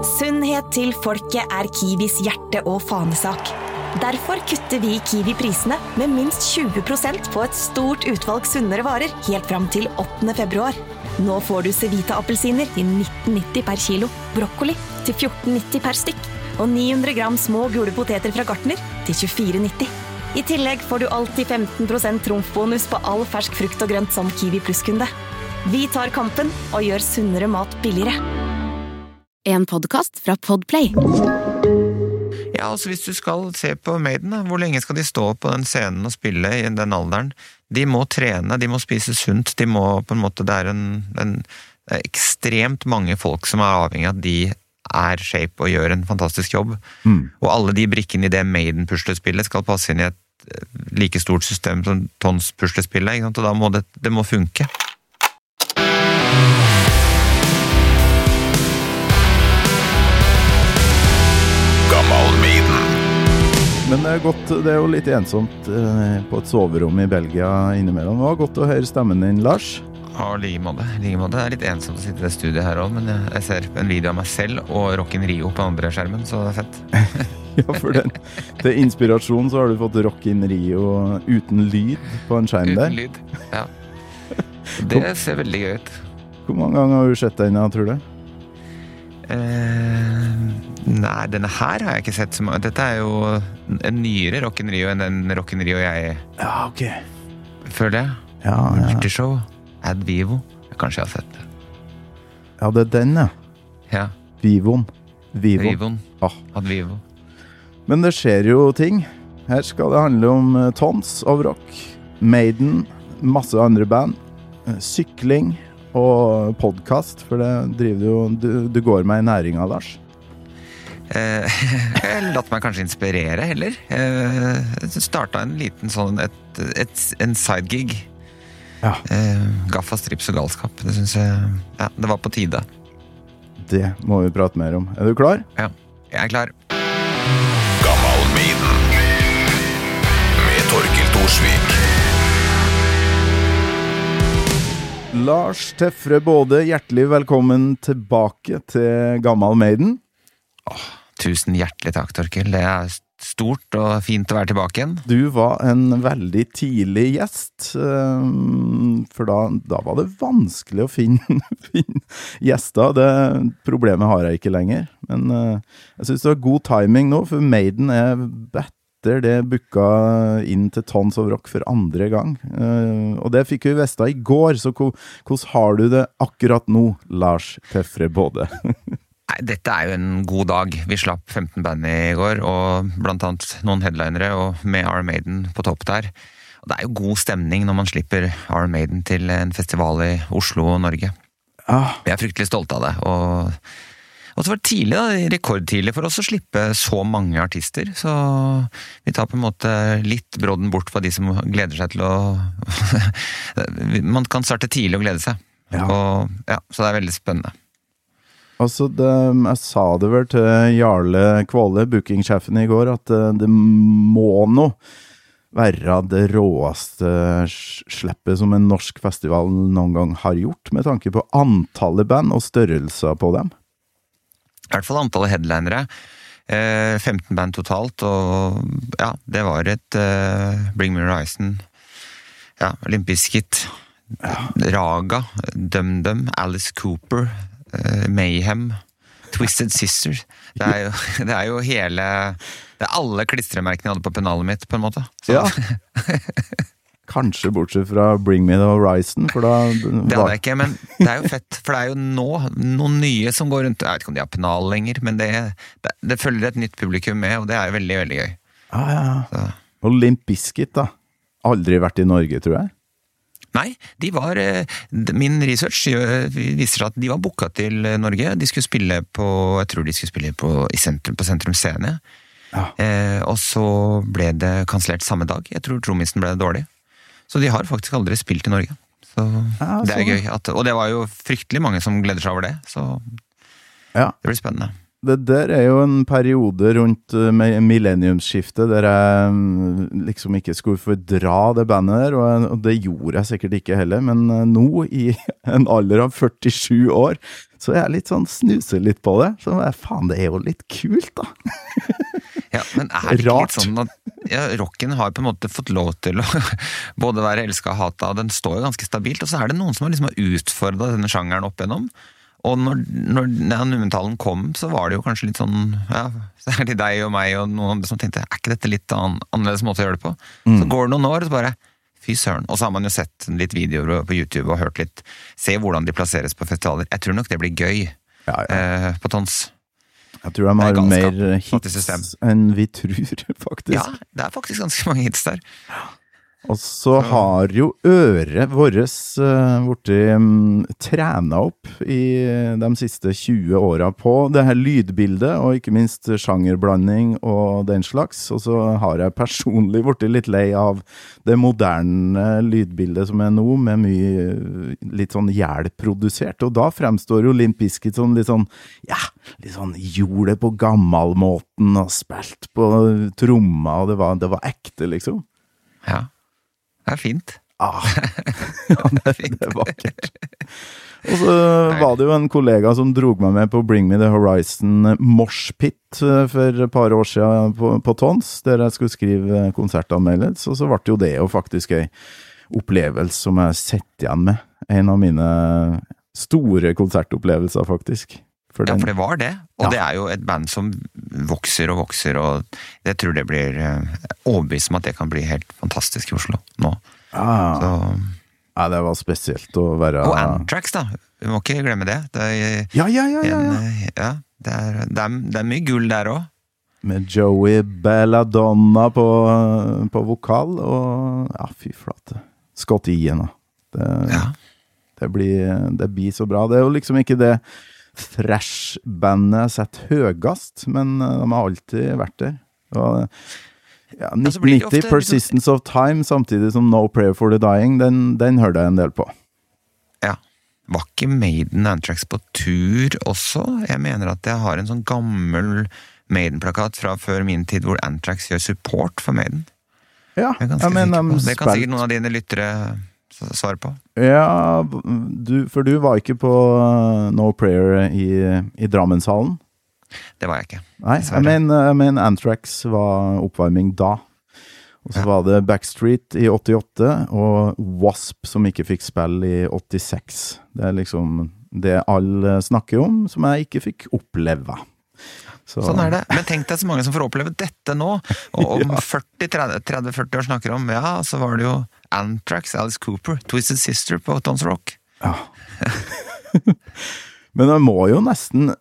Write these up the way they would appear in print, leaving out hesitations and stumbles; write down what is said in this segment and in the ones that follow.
Sunnhet til folket Kiwis hjerte- og fanesak. Derfor kutter vi i Kiwi prisene med minst 20% på et stort utvalg sunnere varer helt fram til 8. februar. Nå får du Cevita-appelsiner til 19,90 per kilo, brokkoli til 14,90 per stykk, og 900 gram små gule poteter fra Gartner til 24,90. I tillegg får du alltid 15% trumfbonus på all fersk frukt og grønt som Kiwi Plus-kunde. Vi tar kampen og gjør sunnere mat billigere. En podcast fra Podplay. Ja, altså hvis du skal se på Maiden, hvor lenge skal de stå på den scenen og spille i den alderen? De må trene, de må spise sunt, de må på en måte, det er ekstremt mange folk som er avhengig av at de er shape og gjør en fantastisk jobb. Og alle de brikkene i det Maiden-puslespillet skal passe inn i et like stort system som Tons-puslespillet, ikke sant? Og da må det må funke. Men det er jo litt ensomt på et soverom i Belgia innimellom. Det var godt å høre stemmen din, Lars. Ja, like måte. Det er litt ensomt å sitte i det studiet her også, men jeg ser en video av meg selv og Rock in Rio på andre skjermen, så det er fett. Ja, for til inspirasjon så har du fått Rock in Rio uten lyd på en skjerm der. Uten lyd, ja. Det ser veldig gøy ut. Hvor mange ganger har du sett den, tror du? Nei, denne her har jeg ikke sett så mye. Dette er jo en nyere Rock in Rio enn den Rock in Rio jeg føler jeg. Ja. Multishow, Ad Vivo. Kanskje jeg har sett det. Ja, det er den, ja. Ja. Vivon. Ad Vivo. Men det skjer jo ting. Her skal det handle om Tons of Rock, Maiden, masse andre band, sykling og podcast, for det driver du går med i næringa, Lars. Jeg latt meg kanskje inspirere heller. Jeg startet en liten sånn en sidegig. Ja. Gaffa, strips og galskap. Det synes jeg det var på tide. Det må vi prate mer om. Er du klar? Ja, jeg er klar. Gammal Maiden med Torkild Thorsvik. Lars Tefre Både, hjertelig velkommen tilbake til Gammal Maiden. Tusen hjertelig takk, Torkild. Det er stort og fint å være tilbake igjen. Du var en veldig tidlig gjest, for da var det vanskelig å finne gjester. Det problemet har jeg ikke lenger, men jeg synes det var god timing nå, for Maiden bedt det booka inn til Tons of Rock for andre gang. Og det fikk vi vite i går, så hvordan har du det akkurat nå, Lars Tefre Både? Nei, dette er jo en god dag. Vi slapp 15 band i går, og blant annet noen headlinere, og med Iron Maiden på topp der. Og det er jo god stemning når man slipper Iron Maiden til en festival i Oslo og Norge. Vi er fryktelig stolte av det, og så var det tidlig rekordtidlig for oss å slippe så mange artister, så vi tar på en måte litt brodden bort fra de som gleder seg til å... Man kan starte tidlig og glede seg, så det er veldig spennende. Altså, jeg sa det vel til Jarle Kvåle, bookingsjefen i går, at det må nå være det råeste slippet som en norsk festival noen gang har gjort, med tanke på antallet band og størrelser på dem. I hvert fall antallet headlinere, 15 band totalt, og det var et Bring Me Horizon, Limp Bizkit, Raga, Dum Dum, Alice Cooper, Mayhem, Twisted Sister. Det er jo hele, det er alle klistremerkene jeg hadde på pennalet mitt, på en måte. Så. Ja. Kanskje bortsett fra Bring Me the Horizon, for da... Det hadde jeg ikke, men det er jo fett, for det er jo nå noen nye som går rundt, jeg vet ikke om de har pennal lenger, men det følger et nytt publikum med, og det er jo veldig, veldig gøy. Ja. Og Limp Bizkit da? Aldri vært i Norge, tror jeg? Nei, min research viser at de var booket til Norge, de skulle spille jeg tror de skulle spille på Sentrum Scene, og så ble det kansellert samme dag, jeg tror trommisen ble dårlig. Så de har faktisk aldri spilt i Norge. Så det er gøy. Og det var jo fryktelig mange som gleder seg over det, så det blir spennende. Det der jo en periode rundt millenniumsskiftet der jeg liksom ikke skulle fordra det bandet der, og det gjorde jeg sikkert ikke heller, men nå i en alder av 47 år, så jeg litt sånn snuser litt på det, så faen, det jo litt kult da. Ja, men det ikke litt sånn at rocken har på en måte fått lov til å både være elsket og hatet, og den står jo ganske stabilt, og så det noen som har liksom utfordret denne sjangeren opp igjennom. Og når numentalen kom, så var det jo kanskje litt sånn, ja, særlig deg og meg og noen andre som tenkte, ikke dette litt annerledes måte å gjøre det på? Så går det noen år, så bare, fy søren. Og så har man jo sett litt videoer på YouTube og hørt litt, se hvordan de plasseres på festivaler. Jeg tror nok det blir gøy på Tons. Jeg tror de har mer hits enn vi tror, faktisk. Ja, det faktisk ganske mange hits der. Og så har jo øret våres borti trena opp i de siste 20 årene på det her lydbildet, og ikke minst sjangerblanding og den slags. Og så har jeg personlig borti litt lei av det moderne lydbildet som nå, med mye litt sånn hjelpprodusert. Og da fremstår jo Limp Bizkit som litt sånn, litt sånn gjorde på gammalmåten og spilt på tromma, og det var ekte, liksom. Ja. Det fint. Det vakkert. Og så var det jo en kollega som drog meg med på Bring Me The Horizon Mosh Pit for et par år siden på Tons, der jeg skulle skrive konsertanmeldelse, og så ble jo det jo faktisk en opplevelse som jeg setter igjen med. En av mine store konsertopplevelser, faktisk. For det var det, og det jo et band som vokser og vokser, og jeg tror det blir overbevist om at det kan bli helt fantastisk i Oslo nå. Ja, det var spesielt å være... Og Anthrax da, vi må ikke glemme det. Ja. Det er mye gull der også. Med Joey Belladonna på vokal, og fy flate. Scott Ian da. Det blir så bra. Det jo liksom ikke det thrash-bandet sett høgast, men de har alltid vært der. Og, 1990 Persistence of Time, samtidig som No Prayer for the Dying, den hørte jeg en del på. Ja, var ikke Maiden Anthrax på tur også? Jeg mener at jeg har en sånn gammel Maiden-plakat fra før min tid, hvor Anthrax gjør support for Maiden. Ja, jeg mener det kan sikkert noen av dine lyttere svar på. Ja, for du var ikke på No Prayer i Drammenshallen? Det var jeg ikke. Nei, jeg mener Anthrax var oppvarming da. Og så var det Backstreet i 88, og Wasp som ikke fikk spill i 86. Det liksom det alle snakker om, som jeg ikke fikk oppleve. Sånn det. Men tenk deg så mange som får oppleve dette nå, og om 30-40 år snakker om, så var det jo Anthrax, Alice Cooper, Twisted Sister på Tons Rock. Ja. Men jeg må jo nesten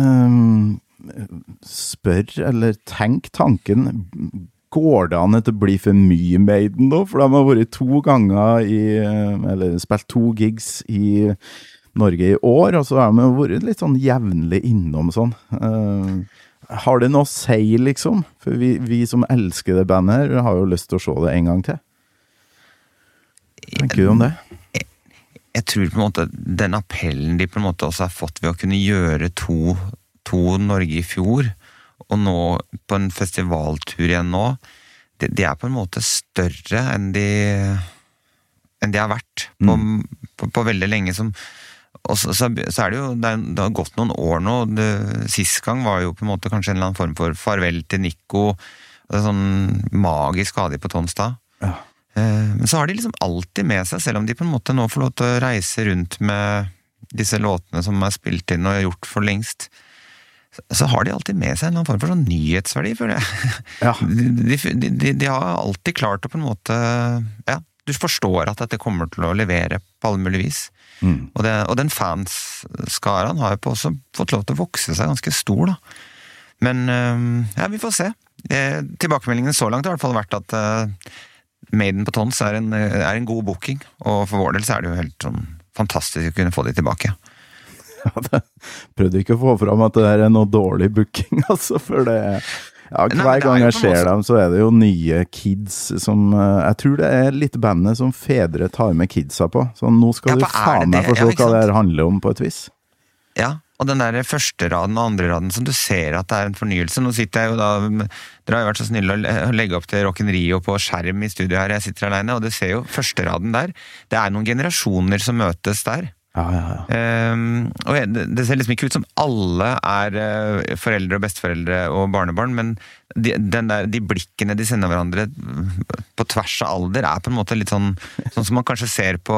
spørre, eller tenke tanken, går det an til å bli for mye Maiden nå? For de har vært 2 ganger eller spilt 2 gigs i Norge i år, og så har de vært litt sånn jevnlig innom sånn. Har det noe å si, liksom? For vi som elsker det bandet her, har jo lyst til å se det en gang til. Tenker du om det? Jeg tror på en måte den appellen de på en måte også har fått ved å kunne gjøre to Norge i fjor, og nå på en festivaltur igjen nå, de på en måte større enn de har vært på veldig lenge som... Og så det jo, det har gått noen år nå, sist gang var jo på en måte kanskje en eller annen form for farvel til Nico, sånn magisk ha de på Tonstad. Ja. Men så har de liksom alltid med seg, selv om de på en måte nå får lov til å reise rundt med disse låtene som er spilt inn og gjort for lengst, så har de alltid med seg en eller annen form for sånn nyhetsverdi, føler jeg. Ja. De har alltid klart å på en måte, du forstår at dette kommer til å levere på alle mulige vis. Og den fansskaran har jo på også fått lov til å vokse seg ganske stor da. Men vi får se. Tilbakemeldingen så langt har i hvert fall vært at Maiden på Tons er en god booking, og for vår del så det jo helt sånn fantastisk å kunne få de tilbake. Ja, prøvde ikke å få fram at det noe dårlig booking, altså, for det... Ja, hver gang jeg ser dem, så det jo nye kids som... Jeg tror det litt bandet som fedre tar med kidsa på. Så nå skal du faen meg forstå hva det handler om på et vis. Ja, Og den der første raden og andre raden som du ser at det en fornyelse. Nå sitter jeg jo da, dere har jo vært så snille å legge opp til Rock in Rio på skjerm I studio her, jeg sitter alene, og du ser jo første raden der. Det noen generasjoner som møtes der. Ja. Og det ser liksom ikke ut som alle foreldre og besteforeldre og barnebarn, men de blikkene de sender hverandre på tvers av alder på en måte litt sånn som man kanskje ser på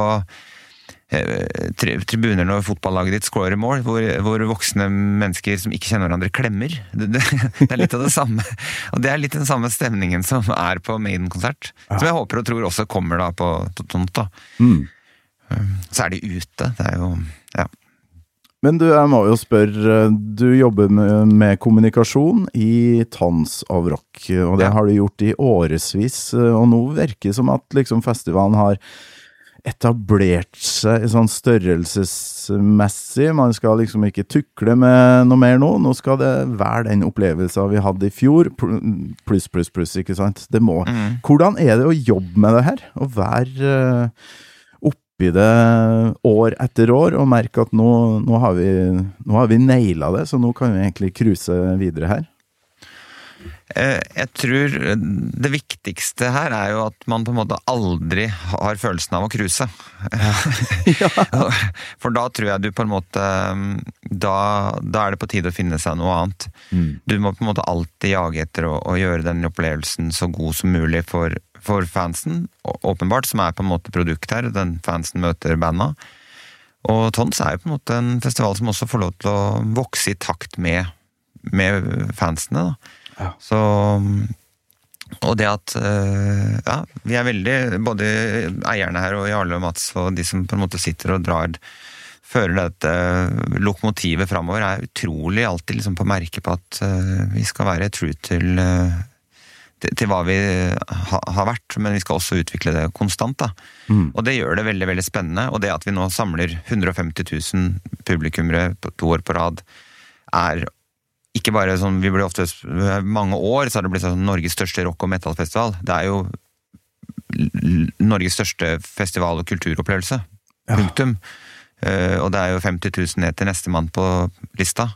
tribuner når fotballaget ditt scorer mål, hvor voksne mennesker som ikke kjenner hverandre klemmer. Det litt av det samme. Og det litt den samme stemningen som på Maiden-konsert. Som jeg håper og tror også kommer da på Tont da. Så de ute. Det jo, ja. Men du, jeg må jo spørre, du jobber med kommunikasjon I Tons of Rock, og det har du gjort I årevis, og nå virker det som at liksom festivalen har etablert seg sånn størrelsesmessig. Man skal liksom ikke tukle med noe mer nå skal det være den opplevelsen vi hadde I fjor, pluss, ikke sant? Det må. Hvordan det å jobbe med det her? Å være oppi det år etter år, og merke at nå har vi nailet det, så nå kan vi egentlig cruise videre her. Jeg tror det viktigste her jo at man på en måte aldri har følelsen av å cruise. For da tror jeg du på en måte da det på tide å finne seg noe annet. Du må på en måte alltid jage etter å gjøre den opplevelsen så god som mulig for fansen, åpenbart, som på en måte produkt her, den fansen møter banda. Og Tons jo på en måte en festival som også får lov til å vokse I takt med fansene da. Ja. Så og det at vi veldig, både eierne her og Jarle og Mats og de som på en måte sitter og fører dette lokomotivet fremover utrolig alltid liksom på merke på at vi skal være true til hva vi har vært, men vi skal også utvikle det konstant da. Og det gjør det veldig, veldig spennende, og det at vi nå samler 150 000 publikummere på 2 år på rad ikke bare sånn, vi ble ofte mange år, så har det blitt sånn Norges største rock- og metalfestival. Det jo Norges største festival- og kulturopplevelse. Punktum. Og det jo 50 000 ned til neste mann på lista.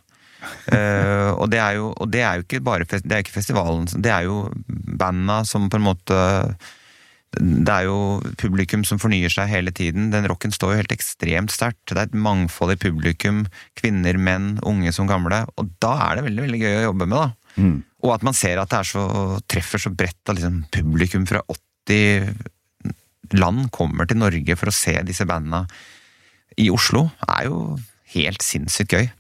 Og det jo ikke bare, det ikke festivalen, det jo bandene som på en måte, det jo publikum som fornyer seg hele tiden. Den rocken står jo helt ekstremt sterkt. Det et mangfold I publikum, kvinner, menn, unge som gamle, og da det veldig, veldig gøy å jobbe med da. Og at man ser at det treffer så bredt at liksom, publikum fra 80 land kommer til Norge for å se disse bandene I Oslo, jo helt sinnssykt gøy.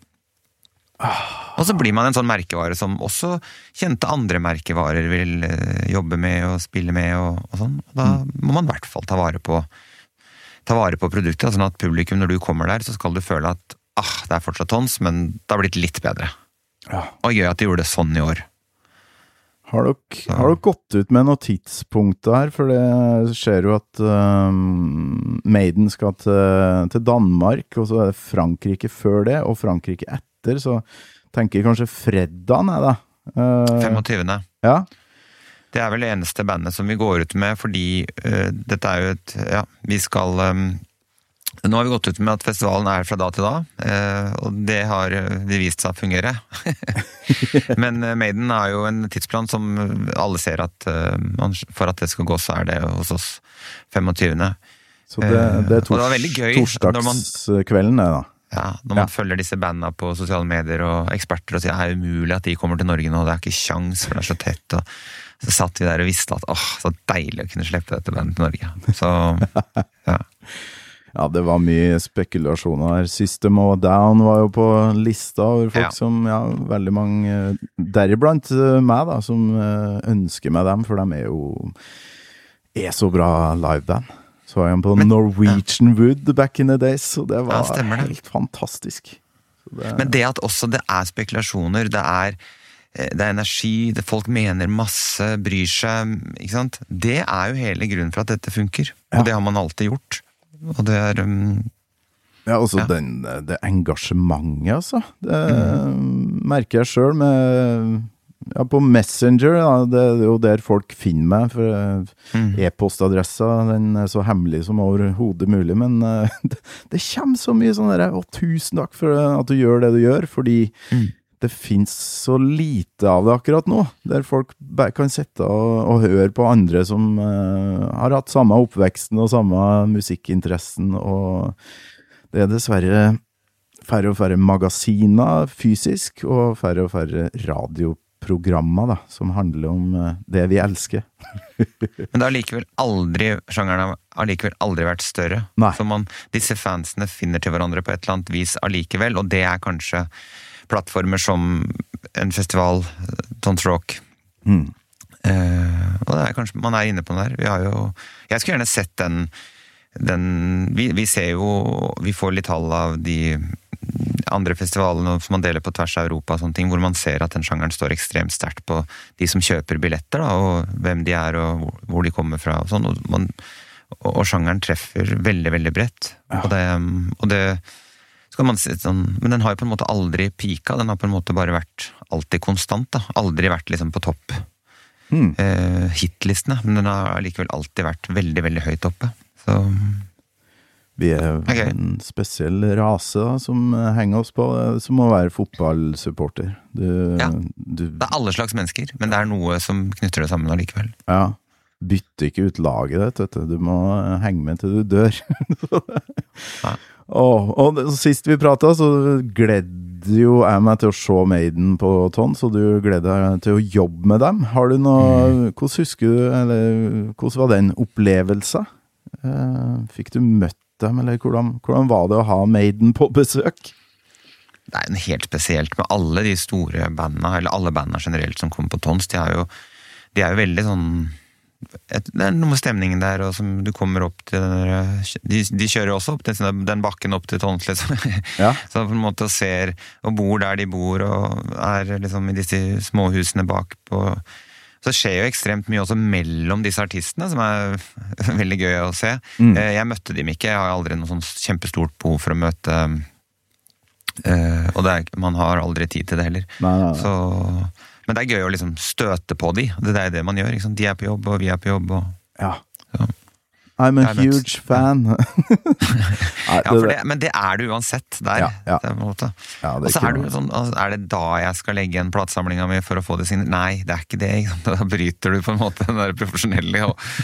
Og så blir man en sånn merkevare som også kjente andre merkevarer vil jobbe med og spille med og sånn. Og da må man I hvert fall ta vare på produktet, sånn at publikum når du kommer der, så skal du føle at det fortsatt Tons, men det har blitt litt bedre. Og gøy at de gjorde det sånn I år. Har dere gått ut med noen tidspunkter her? For det skjer jo at Maiden skal til Danmark, og så det Frankrike før det, og Frankrike etter. Så tenker jeg kanskje fredagen da. 25. Ja. Det vel det eneste bandet som vi går ut med, fordi dette jo vi skal nå har vi gått ut med at festivalen fra da til da, og det har vi vist seg å fungere. Men Maiden har jo en tidsplan som alle ser at for at det skal gå, så det hos oss 25. Så det og det var veldig gøy torsdagskvelden da. Ja, når man følger disse bandene på sosiale medier og eksperter og sier det umulig at de kommer til Norge nå, det ikke sjans, for det så tett, og så satt vi der og visste at så deilig å kunne slippe dette bandet til Norge. Så, Ja, det var mye spekulasjoner her. System of a Down var jo på lista over folk som, veldig mange, deriblant meg da, som ønsker meg dem, for de jo så bra live band. Så var jeg på Norwegian Wood back in the days, og det var helt fantastisk. Men det at også det spekulasjoner, det energi, det folk mener masse, bryr seg, ikke sant? Det jo hele grunnen for at dette funker, og det har man alltid gjort. Og det ja, også det engasjementet, altså. Det merker jeg selv med ja, på Messenger, da, det er jo der folk finner meg, for e-postadressa, den er så hemmelig som overhodet mulig, men det kommer så mye sånn der, tusen takk for at du gjør det du gjør, fordi det finnes så lite av det akkurat nå, der folk bare kan sitte og høre på andre som har hatt samme oppveksten og samme musikkinteressen, og det er dessverre færre og færre magasiner fysisk, og færre radioprogrammer da, som handler om det vi elsker. Men det har likevel aldri, sjangeren har likevel aldri vært større. Nei. Så disse fansene finner til hverandre på et eller annet vis allikevel, og det er kanskje plattformer som en festival, Tons Rock. Og det er kanskje, man er inne på den der. Vi har jo, jeg skulle gjerne sett vi ser jo, vi får litt tall av de andre festivalene som man deler på tvers av Europa og sånne ting, hvor man ser at den sjangeren står ekstremt sterkt på de som kjøper billetter da, og hvem de er og hvor de kommer fra og sånn, og sjangeren treffer veldig, veldig bredt. Ja. Og det skal man si sånn, men den har jo på en måte aldri pika, den har på en måte bare vært alltid konstant da, aldri vært liksom på topp hitlistene, men den har likevel alltid vært veldig, veldig høyt oppe. Så vi er en spesiell rase da, som henger oss på, som må være fotballsupporter. Det er alle slags mennesker, men det er noe som knytter det sammen allikevel. Ja, bytter ikke ut laget ditt, vet du. Du må henge med til du dør. Ja. Og sist vi pratet, så gledde jo jeg meg til å se Maiden på Tons, og du gledde deg til å jobbe med dem. Har du hvordan husker du, eller hvordan var den opplevelsen? Fikk du møtt dem, eller hvordan var det å ha Maiden på besøk? Det er en helt spesielt med alle de store bandene, eller alle bandene generelt som kommer på Tons. De er jo veldig sånn, det er noe med stemningen der, og som du kommer opp til de kjører også opp til den bakken opp til Tons liksom. Ja. Så på en måte ser og bor der de bor og er liksom i disse småhusene bak på, så skjer jo ekstremt mye også mellom disse artistene som er veldig gøy å se. Jeg møtte dem ikke, jeg har aldri noe sånn kjempestort behov for å møte og man har aldri tid til det heller. Nei. Så men det er gøy å liksom støte på de. Det er det man gjør, ikke sant? De er på jobb, og vi er på jobb. Ja. Så. I'm a huge fan. Men det er du uansett der. Ja. Det og så er du sånn, er det da jeg skal legge en platesamlinga mi for å få det sin? Nei, det er ikke det. Ikke sant? Da bryter du på en måte den der profesjonelle.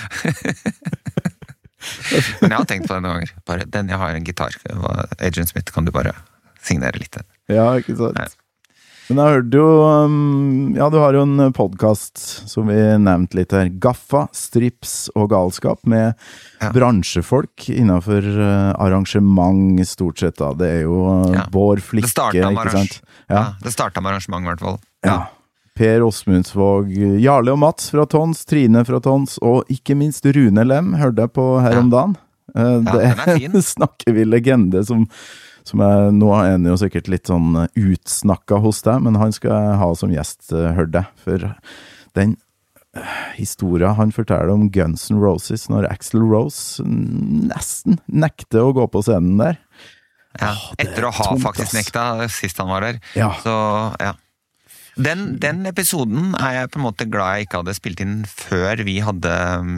Men jeg har tenkt på det noen ganger. Jeg har en gitar. Adrian Smith, kan du bare signere litt? Ja, ikke sant. Nei. Men jeg hørte jo, du har jo en podcast som vi nevnte litt her, Gaffa, Strips og Galskap, med bransjefolk innenfor arrangement stort sett da. Det er jo Bård Flikke, ikke sant? Ja, det startet med arrangement i hvert fall. Ja. Per Åsmundsvåg, Jarle og Mats fra Tons, Trine fra Tons, og ikke minst Rune Lem, hørte jeg på her om dagen. Det er fin. Snakker vi legende som jeg, nå er han jo sikkert litt sånn utsnakket hos deg, men han skal jeg ha som gjest, hørte jeg. For den historien han forteller om Guns N' Roses, når Axl Rose nesten nekte å gå på scenen der. Ja, etter å ha faktisk nekta sist han var der. Ja. Så, ja. Den episoden er jeg på en måte glad jeg ikke hadde spilt inn før vi hadde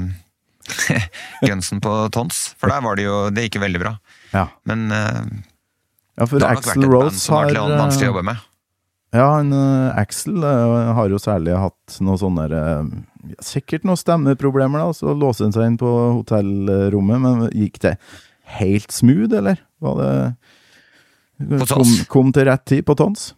Gunsen på Tons, for der var det jo, det gikk veldig bra. Ja. Men ja, for Axl Rose har vanskelig å jobbe med. Ja, Axl har jo særlig hatt noen sånne sikkert noen stemmeproblemer da, så låste han seg inn på hotellrommet, men gikk det helt smooth, eller? Var det kom til rett tid på Tons?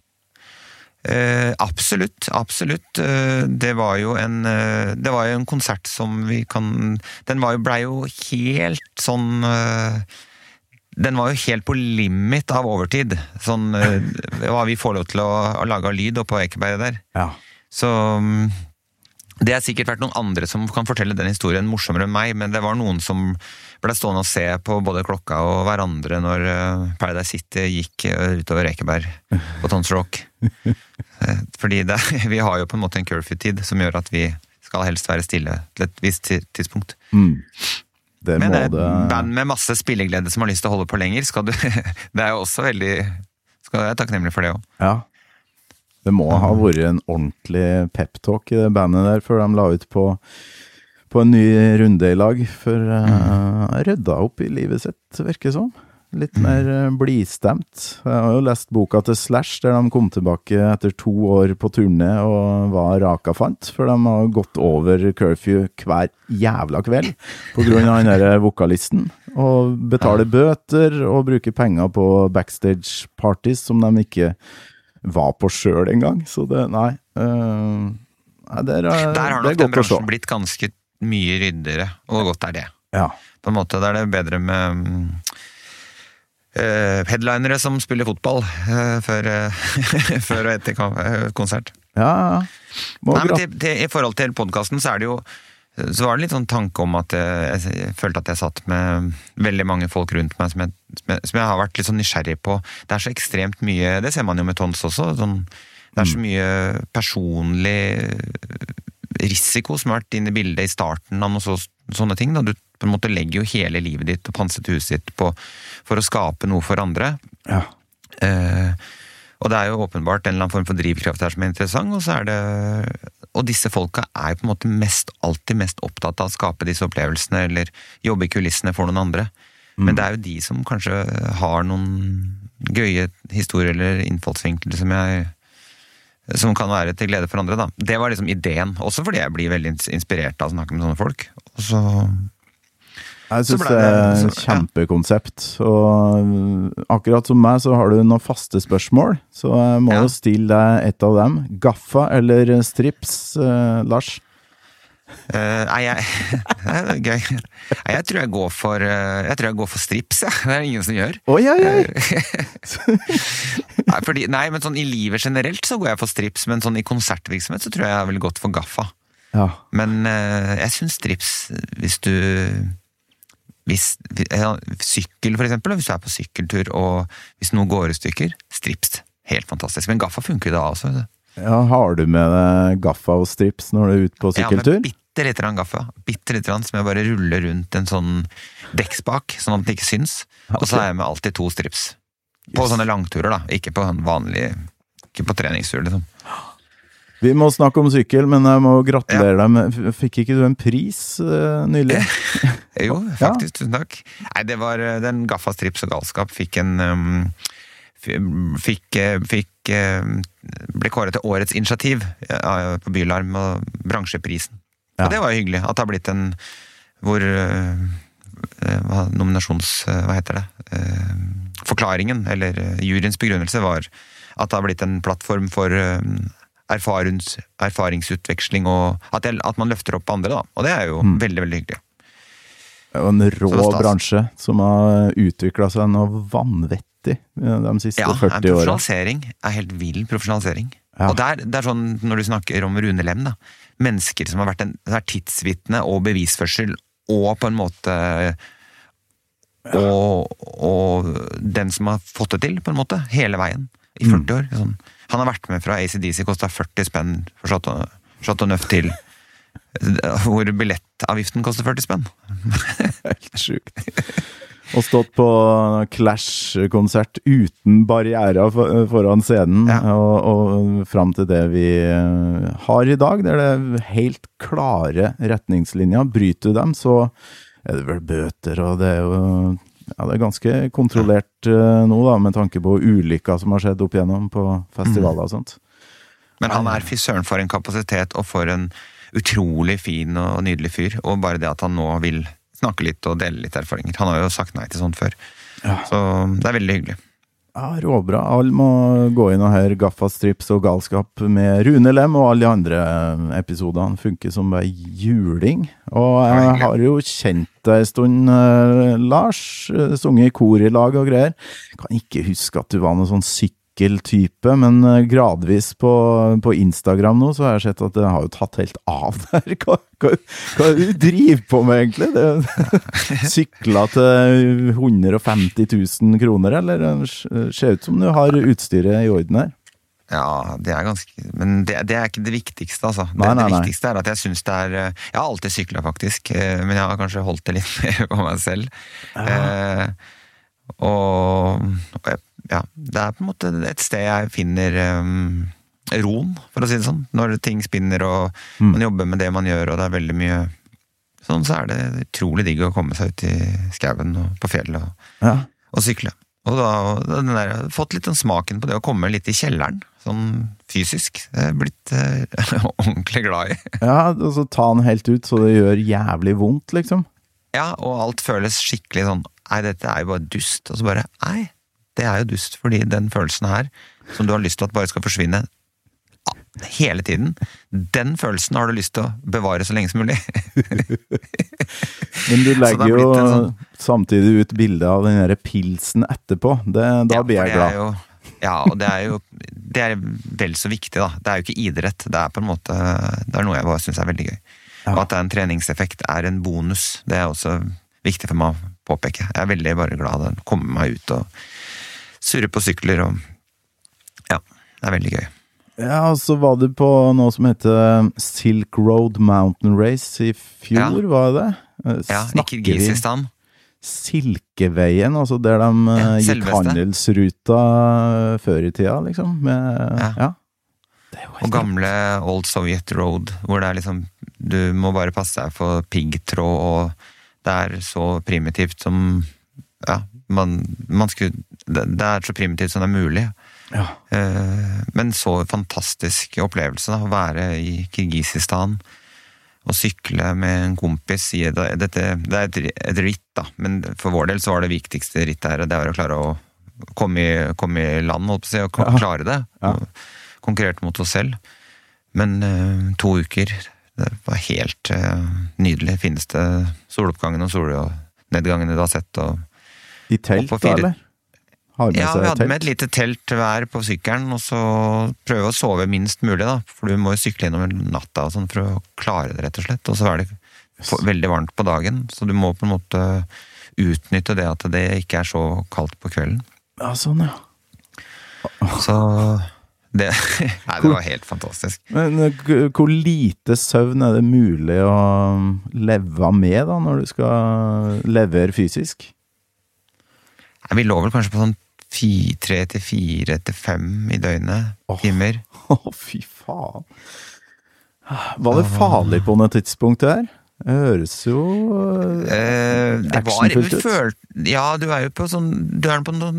Absolutt. Det var jo en konsert som vi kan, den ble jo helt sånn den var jo helt på limit av overtid. Sånn, vi får lov til å lage lyd på Ekeberg der. Ja. Så det har sikkert vært noen andre som kan fortelle den historien morsommere enn meg, men det var noen som ble stående og se på både klokka og hverandre når Paradise City gikk utover Ekeberg på Tons Rock. Fordi vi har jo på en måte en curfew-tid som gjør at vi skal helst være stille til et visst tidspunkt. Men band med masse spilleglede som har lyst til å holde på lenger, det er jo også veldig, skal jeg takknemlig for det også. Ja. Det må ha vært en ordentlig pep-talk I det bandet der, før de la ut på en ny runde I lag, for rydda opp I livet sitt, virker som. Litt mer blistemt. Jeg har jo lest boka til Slash, der de kom tilbake etter 2 år på turné og var rakafant, for de har gått over curfew hver jævla kveld på grunn av den der vokalisten, og betaler bøter og bruker penger på backstage parties som de ikke var på selv en gang. Så det, nei, det der har nok den bransjen blitt ganske mye ryddere, og godt det. Ja. På en måte der det bedre med headlinere som spiller fotball før og etter konsert. Ja. Nei, men I forhold til podcasten så det jo så var det litt sånn tanke om at jeg følte at jeg satt med veldig mange folk rundt meg som jeg har vært litt sånn nysgjerrig på. Det så ekstremt mye, det ser man jo med Tons også, sånn, det så mye personlig risiko som har vært inne I bildet I starten av noen sånne ting. Da. Du på en måte legger jo hele livet ditt og panset huset ditt på, for å skape noe for andre. Ja. Og det jo åpenbart en eller annen form for drivkraft her som interessant, og så det og disse folka jo på en måte alltid mest opptatt av å skape disse opplevelsene eller jobbe I kulissene for noen andre. Men det jo de som kanskje har noen gøye historier eller innfallsvinkler som kan være til glede for andre da. Det var liksom ideen, også fordi jeg blir veldig inspirert av å snakke med sånne folk. Og så jeg synes det et kjempekonsept, og akkurat som meg så har du noen faste spørsmål, så jeg må jo stille deg et av dem. Gaffa eller strips, Lars? Nei, det gøy. Nei, jeg tror jeg går for strips, ja. Det ingen som gjør. Nei, men sånn I livet generelt så går jeg for strips, men sånn I konsertvirksomhet så tror jeg vil gått for gaffa. Ja. Men jeg synes strips, sykkel for eksempel, hvis du på sykkeltur, og hvis noe går I stykker, strips, helt fantastisk. Men gaffa funker da også. Ja, har du med deg gaffa og strips når du ute på sykkeltur? Ja, med bitte litt gaffa. Bitte litt som jeg bare ruller rundt en sånn dekkspak, sånn at det ikke syns. Okay. Og så har jeg med alltid 2 strips. På sånne langturer da, ikke på vanlig, ikke på treningstur liksom. Vi må snakke om sykkel, men jeg må gratulere deg med, fikk ikke du en pris nylig? Jo, faktisk, tusen takk. Nei, det var den Gaffa Strips og Galskap ble kåret til årets initiativ på Bylarm og bransjeprisen. Og det var hyggelig, at det har blitt en hva heter det? Forklaringen, eller juryens begrunnelse var at det har blitt en plattform for erfaringsutveksling og at man løfter opp andre da, og det jo veldig, veldig hyggelig. Det en rå bransje som har utviklet seg noe vanvettig de siste 40 årene. Ja, profesjonalisering helt vill profesjonalisering. Ja. Og det sånn, når du snakker om Rune Lem da, mennesker som har vært tidsvitne og bevisførsel, og på en måte og den som har fått det til, på en måte, hele veien, I 40 år. Sånn. Han har vært med fra AC/DC, kostet 40 spenn for Chateau Neuf til hvor billettavgiften koster 40 spenn. Helt sjukt. Og stått på Clash-konsert uten barrierer foran scenen, og frem til det vi har I dag, der det helt klare retningslinjer. Bryter du dem, så det vel bøter, og det jo det ganske kontrollert nå da, med tanke på ulykker som har skjedd opp igjennom på festivaler og sånt. Men han fy søren for en kapasitet, og for en utrolig fin og nydelig fyr, og bare det at han nå vil snakke litt og dele litt erfaringer. Han har jo sagt nei til sånt før. Så det veldig hyggelig. Ja, råbra. Alle må gå inn og høre Gaffa Strips og Galskap med Rune Lem, og alle de andre episodene funker som juling. Og jeg har jo kjent deg en stund, Lars, sunget I kor I lag og greier. Jeg kan ikke huske at du var noen sånn sykkeltype, men gradvis på Instagram nå, så har jeg sett at det har jo tatt helt av der. Hva du driver på med egentlig? Det sykler til 150 000 kroner, eller ser ut som du har utstyret I orden her? Ja, det ganske, men det ikke det viktigste, altså. Det viktigste at jeg synes det jeg har alltid syklet faktisk, men jeg har kanskje holdt det litt mer på meg selv. Og ja, det på en måte et sted jeg finner roen, for å si det sånn. Når ting spinner, og man jobber med det man gjør, og det veldig mye sånn, så det utrolig digg å komme seg ut i skauen og på fjellet og sykle. Og da har jeg fått litt smaken på det å komme litt i kjelleren, sånn fysisk. Det blitt ordentlig glad i. Ja, og så ta den helt ut, så det gjør jævlig vondt, liksom. Ja, og alt føles skikkelig sånn, nei, dette jo bare dust, og så bare, nei, det jo dust, fordi den følelsen her, som du har lyst til at bare skal forsvinne hele tiden, den følelsen har du lyst til å bevare så lenge som mulig. Men du legger jo samtidig ut bildet av den der pilsen etterpå, da blir jeg glad. Og det vel så viktig da, det jo ikke idrett, det på en måte, det noe jeg bare synes veldig gøy. Og at det en treningseffekt en bonus, det også viktig for meg å påpeke. Jeg veldig bare glad å komme meg ut og surre på sykler, og ja, det veldig gøy. Ja, så var du på noe som heter Silk Road Mountain Race i fjor, var det? Ja, i Kirgisistan. Silkeveien, altså der de gikk handelsruta før i tida, liksom. Og gamle Old Soviet Road, hvor det liksom, du må bare passe deg for piggtråd, og det så primitivt som, ja, det så primitivt som det mulig. Ja. Men så fantastisk opplevelse da, å være i Kirgisistan og sykle med en kompis i dette, det et ritt da, men for vår del så var det viktigste rittet her, det var å klare å komme i land, holdt på å si, og klare det, konkurrert mot oss selv, men 2 uker, det var helt nydelig, fineste soloppgangen og solnedgangen du har sett, og i telt da, eller? Ja, vi hadde med et lite telt hver på sykkelen, og så prøve å sove minst mulig da, for du må jo sykle gjennom natta og sånn for å klare det rett og slett, og så det veldig varmt på dagen, så du må på en måte utnytte det at det ikke så kaldt på kvelden. Ja, sånn, ja. Så det var helt fantastisk. Men hvor lite søvn det mulig å leve med da, når du skal levere fysisk? Vi lå vel kanskje på sånn 3 til 4 til 5 i døgnet, timer. Fy faen. Var det farlig på noe tidspunkt der? Det høres jo actionfullt ut. Ja, du jo på sånn, på noen,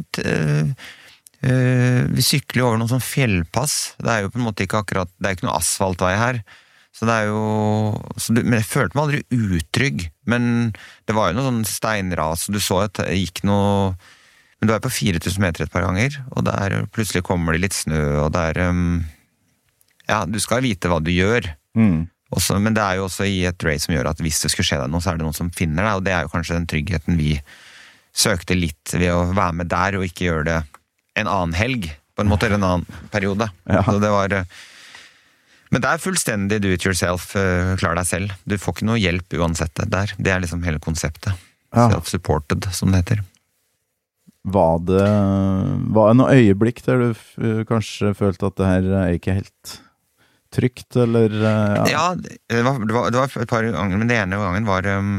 vi sykler jo over noen sånn fjellpass. Det jo på en måte ikke akkurat, det ikke noe asfaltvei her. Så det jo, men jeg følte meg aldri utrygg, men det var jo noe sånn steinras, og du så at det gikk noe. Men du på 4000 meter et par ganger, og der plutselig kommer det litt snø, og der, ja, du skal vite hva du gjør. Også, men det jo også i et race som gjør at hvis det skulle skje deg noe, så det noen som finner deg, og det jo kanskje den tryggheten vi søkte litt ved å være med der, og ikke gjøre det en annen helg, på en måte, eller en annen periode. Ja. Så det var... Men det fullstendig do it yourself, klar deg selv. Du får ikke noe hjelp uansett det der. Det liksom hele konseptet. Self-supported, som det heter. Var det noe øyeblikk der du kanskje følte at det her ikke helt trygt, eller? Ja, det var et par ganger, men det ene gangen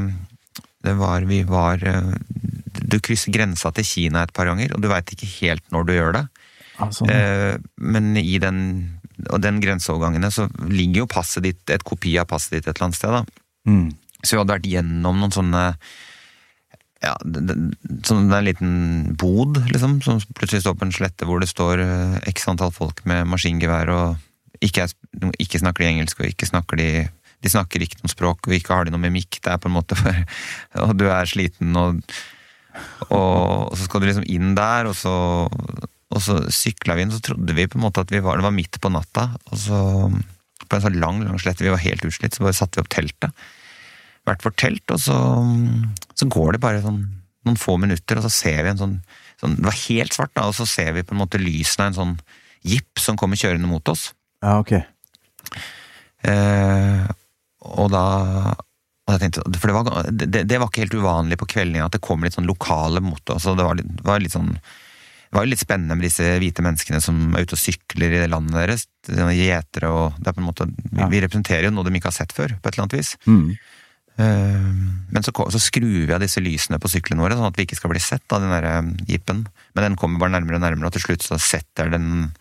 var du krysser grensa til Kina et par ganger, og du vet ikke helt når du gjør det. Sånn. Men i den grenseovergangene så ligger jo passet ditt, et kopi av passet ditt et eller annet sted da. Så vi hadde vært gjennom noen sånne, ja, sånn en liten bod, liksom, som plutselig står på en slette hvor det står x antall folk med maskingevær, og ikke snakker de engelsk, og ikke snakker de snakker ikke noe språk, og ikke har de noe mimikk, det på en måte og du sliten, og så skal du liksom inn der, og så syklet vi inn, så trodde vi på en måte at det var midt på natta, og så på en sånn lang slette, vi var helt utslitt, så bare satte vi opp teltet, vært for telt, og så går det bare sånn, noen få minutter, og så ser vi en sånn, det var helt svart da, og så ser vi på en måte lysene av en sånn jeep som kommer kjørende mot oss. Ja, ok. Og jeg tenkte, for det var ikke helt uvanlig på kvelden at det kom litt sånn lokale mot oss, og det var litt sånn, det var jo litt spennende med disse hvite menneskene som ute og sykler i det landet deres, gjetere, og det på en måte, vi representerer jo noe de ikke har sett før, på et eller annet vis. Men så skrur vi av disse lysene på syklene våre, sånn at vi ikke skal bli sett av den der jeepen, men den kommer bare nærmere og nærmere, og til slutt så setter den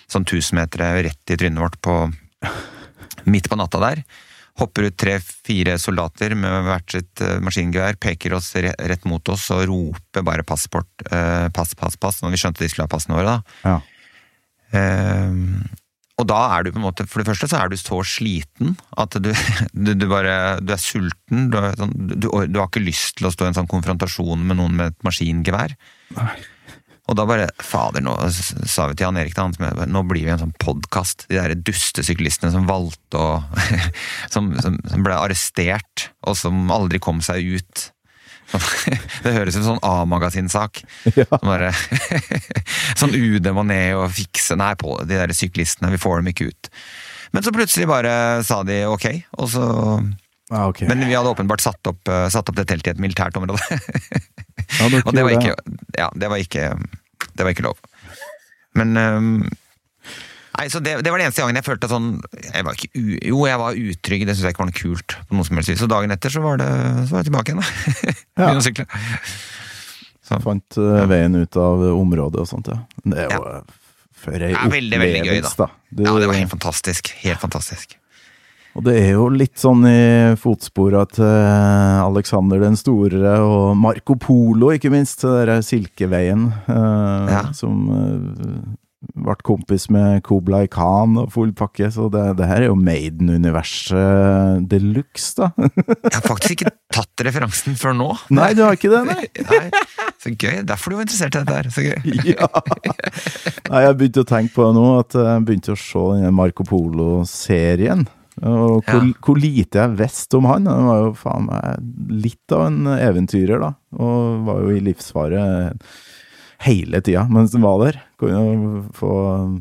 sånn 1000 meter rett I trynet vårt midt på natta der. Hopper ut 3-4 soldater med hvert sitt maskingevær, peker oss rett mot oss og roper bare pass, når vi skjønte de skulle ha passene våre da. Ja. Og da du på en måte, for det første så du så sliten at du er sulten, du har ikke lyst til å stå I en sånn konfrontasjon med noen med et maskingevær. Nei. Og da bare, fader, nå sa vi til Jan Erik da, nå blir vi en sånn podcast, de der duste syklistene som valgte å, som ble arrestert, og som aldri kom seg ut. Det høres ut som sånn A-magasinsak. Ja. Sånn UD må ned og fikse, nei, på de der syklistene, vi får dem ikke ut. Men så plutselig bare sa de ok, og så... Okay. Men vi hadde åpenbart satt opp det teltet I et militært område. Ja, og det var ikke, det var ikke lov. Men nei, så det var det eneste gangen jeg følte sånn, jeg var utrygg, det synes jeg ikke var noe kult på noe som helst vis. Så dagen etter så var jeg tilbake igjen da. Begynne å sykle. Så. Fant veien ut av området og sånt, ja. Det er jo for en veldig gøy da. Ja, det var helt fantastisk. Og det er jo litt sånn I fotsporet til Alexander den Store og Marco Polo, ikke minst, det der Silkeveien, som ble kompis med Kublai Khan og full pakke, så det her jo Maiden-universet deluxe, da. Jeg har faktisk ikke tatt referansen før nå. Nei, du har ikke det, nei. Nei, så gøy, derfor du var interessert I dette her, så gøy. Ja. Nei, jeg begynte å tenke på det nå, at jeg begynte å se denne Marco Polo-serien, og hvor lite jeg visste om han var jo faen meg litt av en eventyrer da og var jo I livsfare hele tiden mens han var der kunne jo få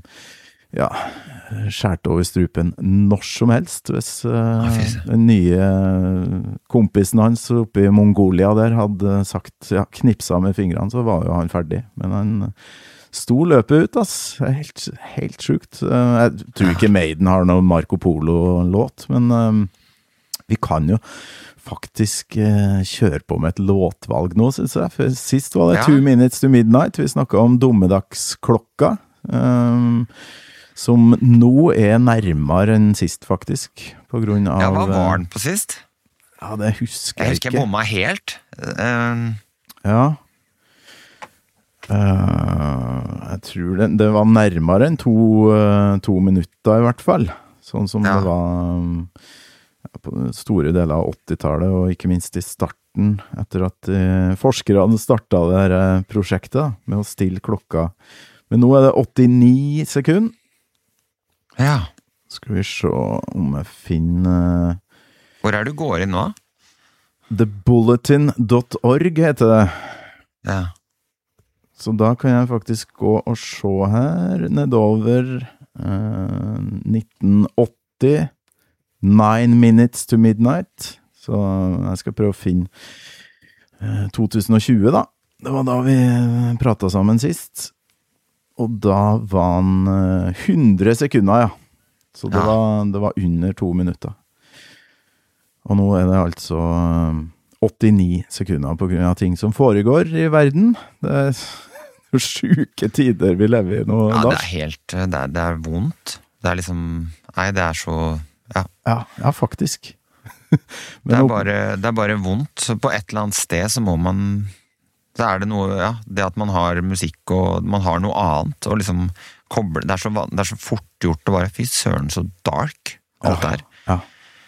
skjært over strupen når som helst hvis den nye kompisen hans oppe I Mongolia der hadde sagt knipsa med fingrene så var jo han ferdig men han sto løpet ut, ass. Helt sjukt. Jeg tror ikke Maiden har noen Marco Polo-låt, men vi kan jo faktisk kjøre på med et låtvalg nå, synes jeg. For sist var det 2 Minutes to Midnight. Vi snakket om dommedagsklokka, som nå nærmere enn sist, faktisk. På grunn av... Ja, hva var den på sist? Ja, det husker jeg ikke. Jeg bomma helt. Ja. Jeg tror det var nærmere enn 2 minutter I hvert fall sånn som det var på store deler av 80-tallet og ikke minst I starten etter at forskere hadde startet det her prosjektet med å stille klokka men nå det 89 sekunder skal vi se om jeg finner hvor du går inn nå? TheBulletin.org heter det ja Så da kan jeg faktisk gå og se her, nedover 1980, 9 Minutes to Midnight. Så jeg skal prøve å finne 2020 da. Det var da vi pratet sammen sist. Og da var han 100 sekunder, ja. Så det var under 2 minutter. Og nå det altså 89 sekunder på grunn av ting som foregår I verden. Det sjuke tider vi lever I nå, Lars. Det vondt. Det liksom, nei, det så, Ja, faktisk. Men det bare vondt. Så på et eller annet sted så må man, så det noe, det at man har musikk og man har noe annet, og liksom koble, det så fort gjort å bare, fy søren, så dark, alt der. Ja.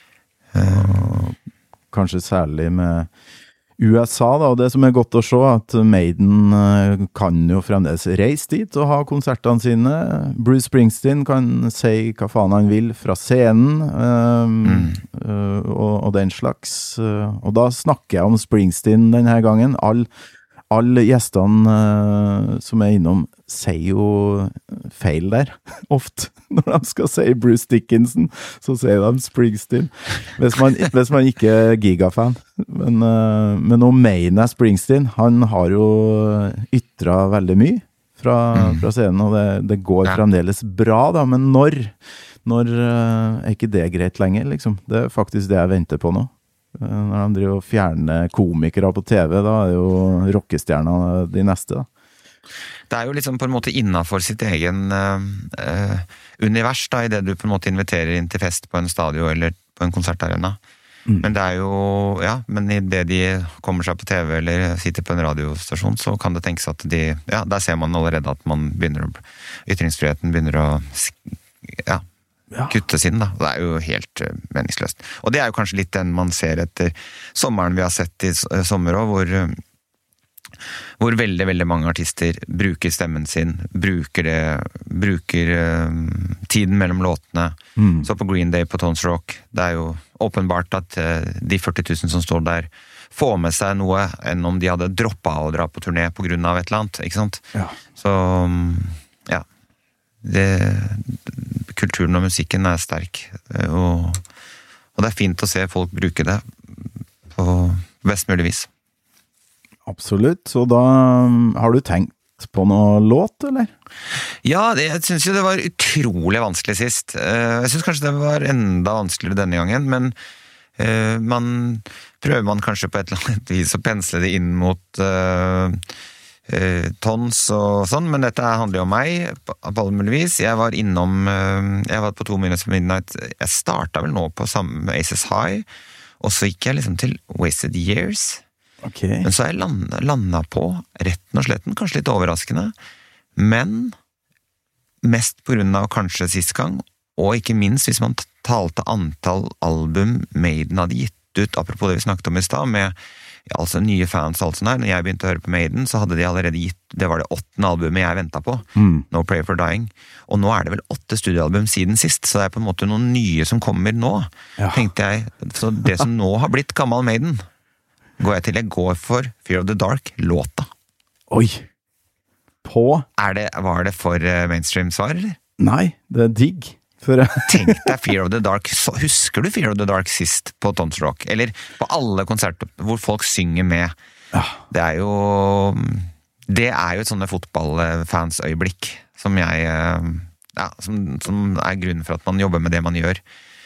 Kanskje særlig med USA da, og det som godt å se at Maiden kan jo fremdeles reise dit og ha konsertene sine. Bruce Springsteen kan si hva faen han vil fra scenen og den slags. Og da snakker jeg om Springsteen denne gangen. Alle gjestene som innom sier jo feil der, ofte. Når de skal si Bruce Dickinson, så sier de Springsteen. Hvis man ikke gigafan. Men nå mener jeg Springsteen. Han har jo ytret veldig mye fra scenen, og det går fremdeles bra, da. Men når ikke det greit lenger, liksom? Det faktisk det jeg venter på nå. Når de driver og fjerner komikere på TV, da jo rockestjerner de neste, da. det jo liksom på en måte innenfor sitt egen univers da, I det du på en måte inviterer inn til fest på en stadion eller på en konsertarena. Men det jo, men I det de kommer seg på TV eller sitter på en radiostasjon, så kan det tenkes at der ser man allerede at man ytringsfriheten begynner å kuttes inn da. Det jo helt meningsløst. Og det jo kanskje litt den man ser etter sommeren vi har sett I sommer også, hvor veldig, veldig mange artister bruker stemmen sin, bruker tiden mellom låtene. Så på Green Day på Tones Rock, det jo åpenbart at de 40 000 som står der får med seg noe enn om de hadde droppet å dra på turné på grunn av et eller annet, ikke sant? Ja. Så, kulturen og musikken sterk, og det fint å se folk bruke det på best mulig vis. Absolutt, så da har du tenkt på noe låt, eller? Ja, jeg synes jo det var utrolig vanskelig sist. Jeg synes kanskje det var enda vanskeligere denne gangen, men prøver man kanskje på et eller annet vis å pensle det inn mot tons og sånn, men dette handler jo om meg på alle mulige vis. Jeg var på 2 Minutes for Midnight. Jeg startet vel nå på samme Aces High, og så gikk jeg liksom til Wasted Years. Okay. Men så jeg landet på retten og sletten, kanskje litt overraskende, men mest på grunn av kanskje sist gang, og ikke minst hvis man talte antall album Maiden hadde gitt ut, apropos det vi snakket om I sted, med altså nye fans og alt sånt her. Når jeg begynte å høre på Maiden, så hadde de allerede gitt, det var det 8. albumet jeg ventet på, No Prayer for Dying, og nå det vel 8 studioalbum siden sist, så det på en måte noen nye som kommer nå, tenkte jeg, så det som nå har blitt gammel Maiden, jeg går for Fear of the Dark, låta. Oi! Var det for mainstream svar, eller? Nei, det digg. Tenk deg Fear of the Dark. Husker du Fear of the Dark sist på Tones Rock? Eller på alle konserter hvor folk synger med? Ja. Det jo et sånne fotballfansøyeblikk som jeg som grunnen for at man jobber med det man gjør.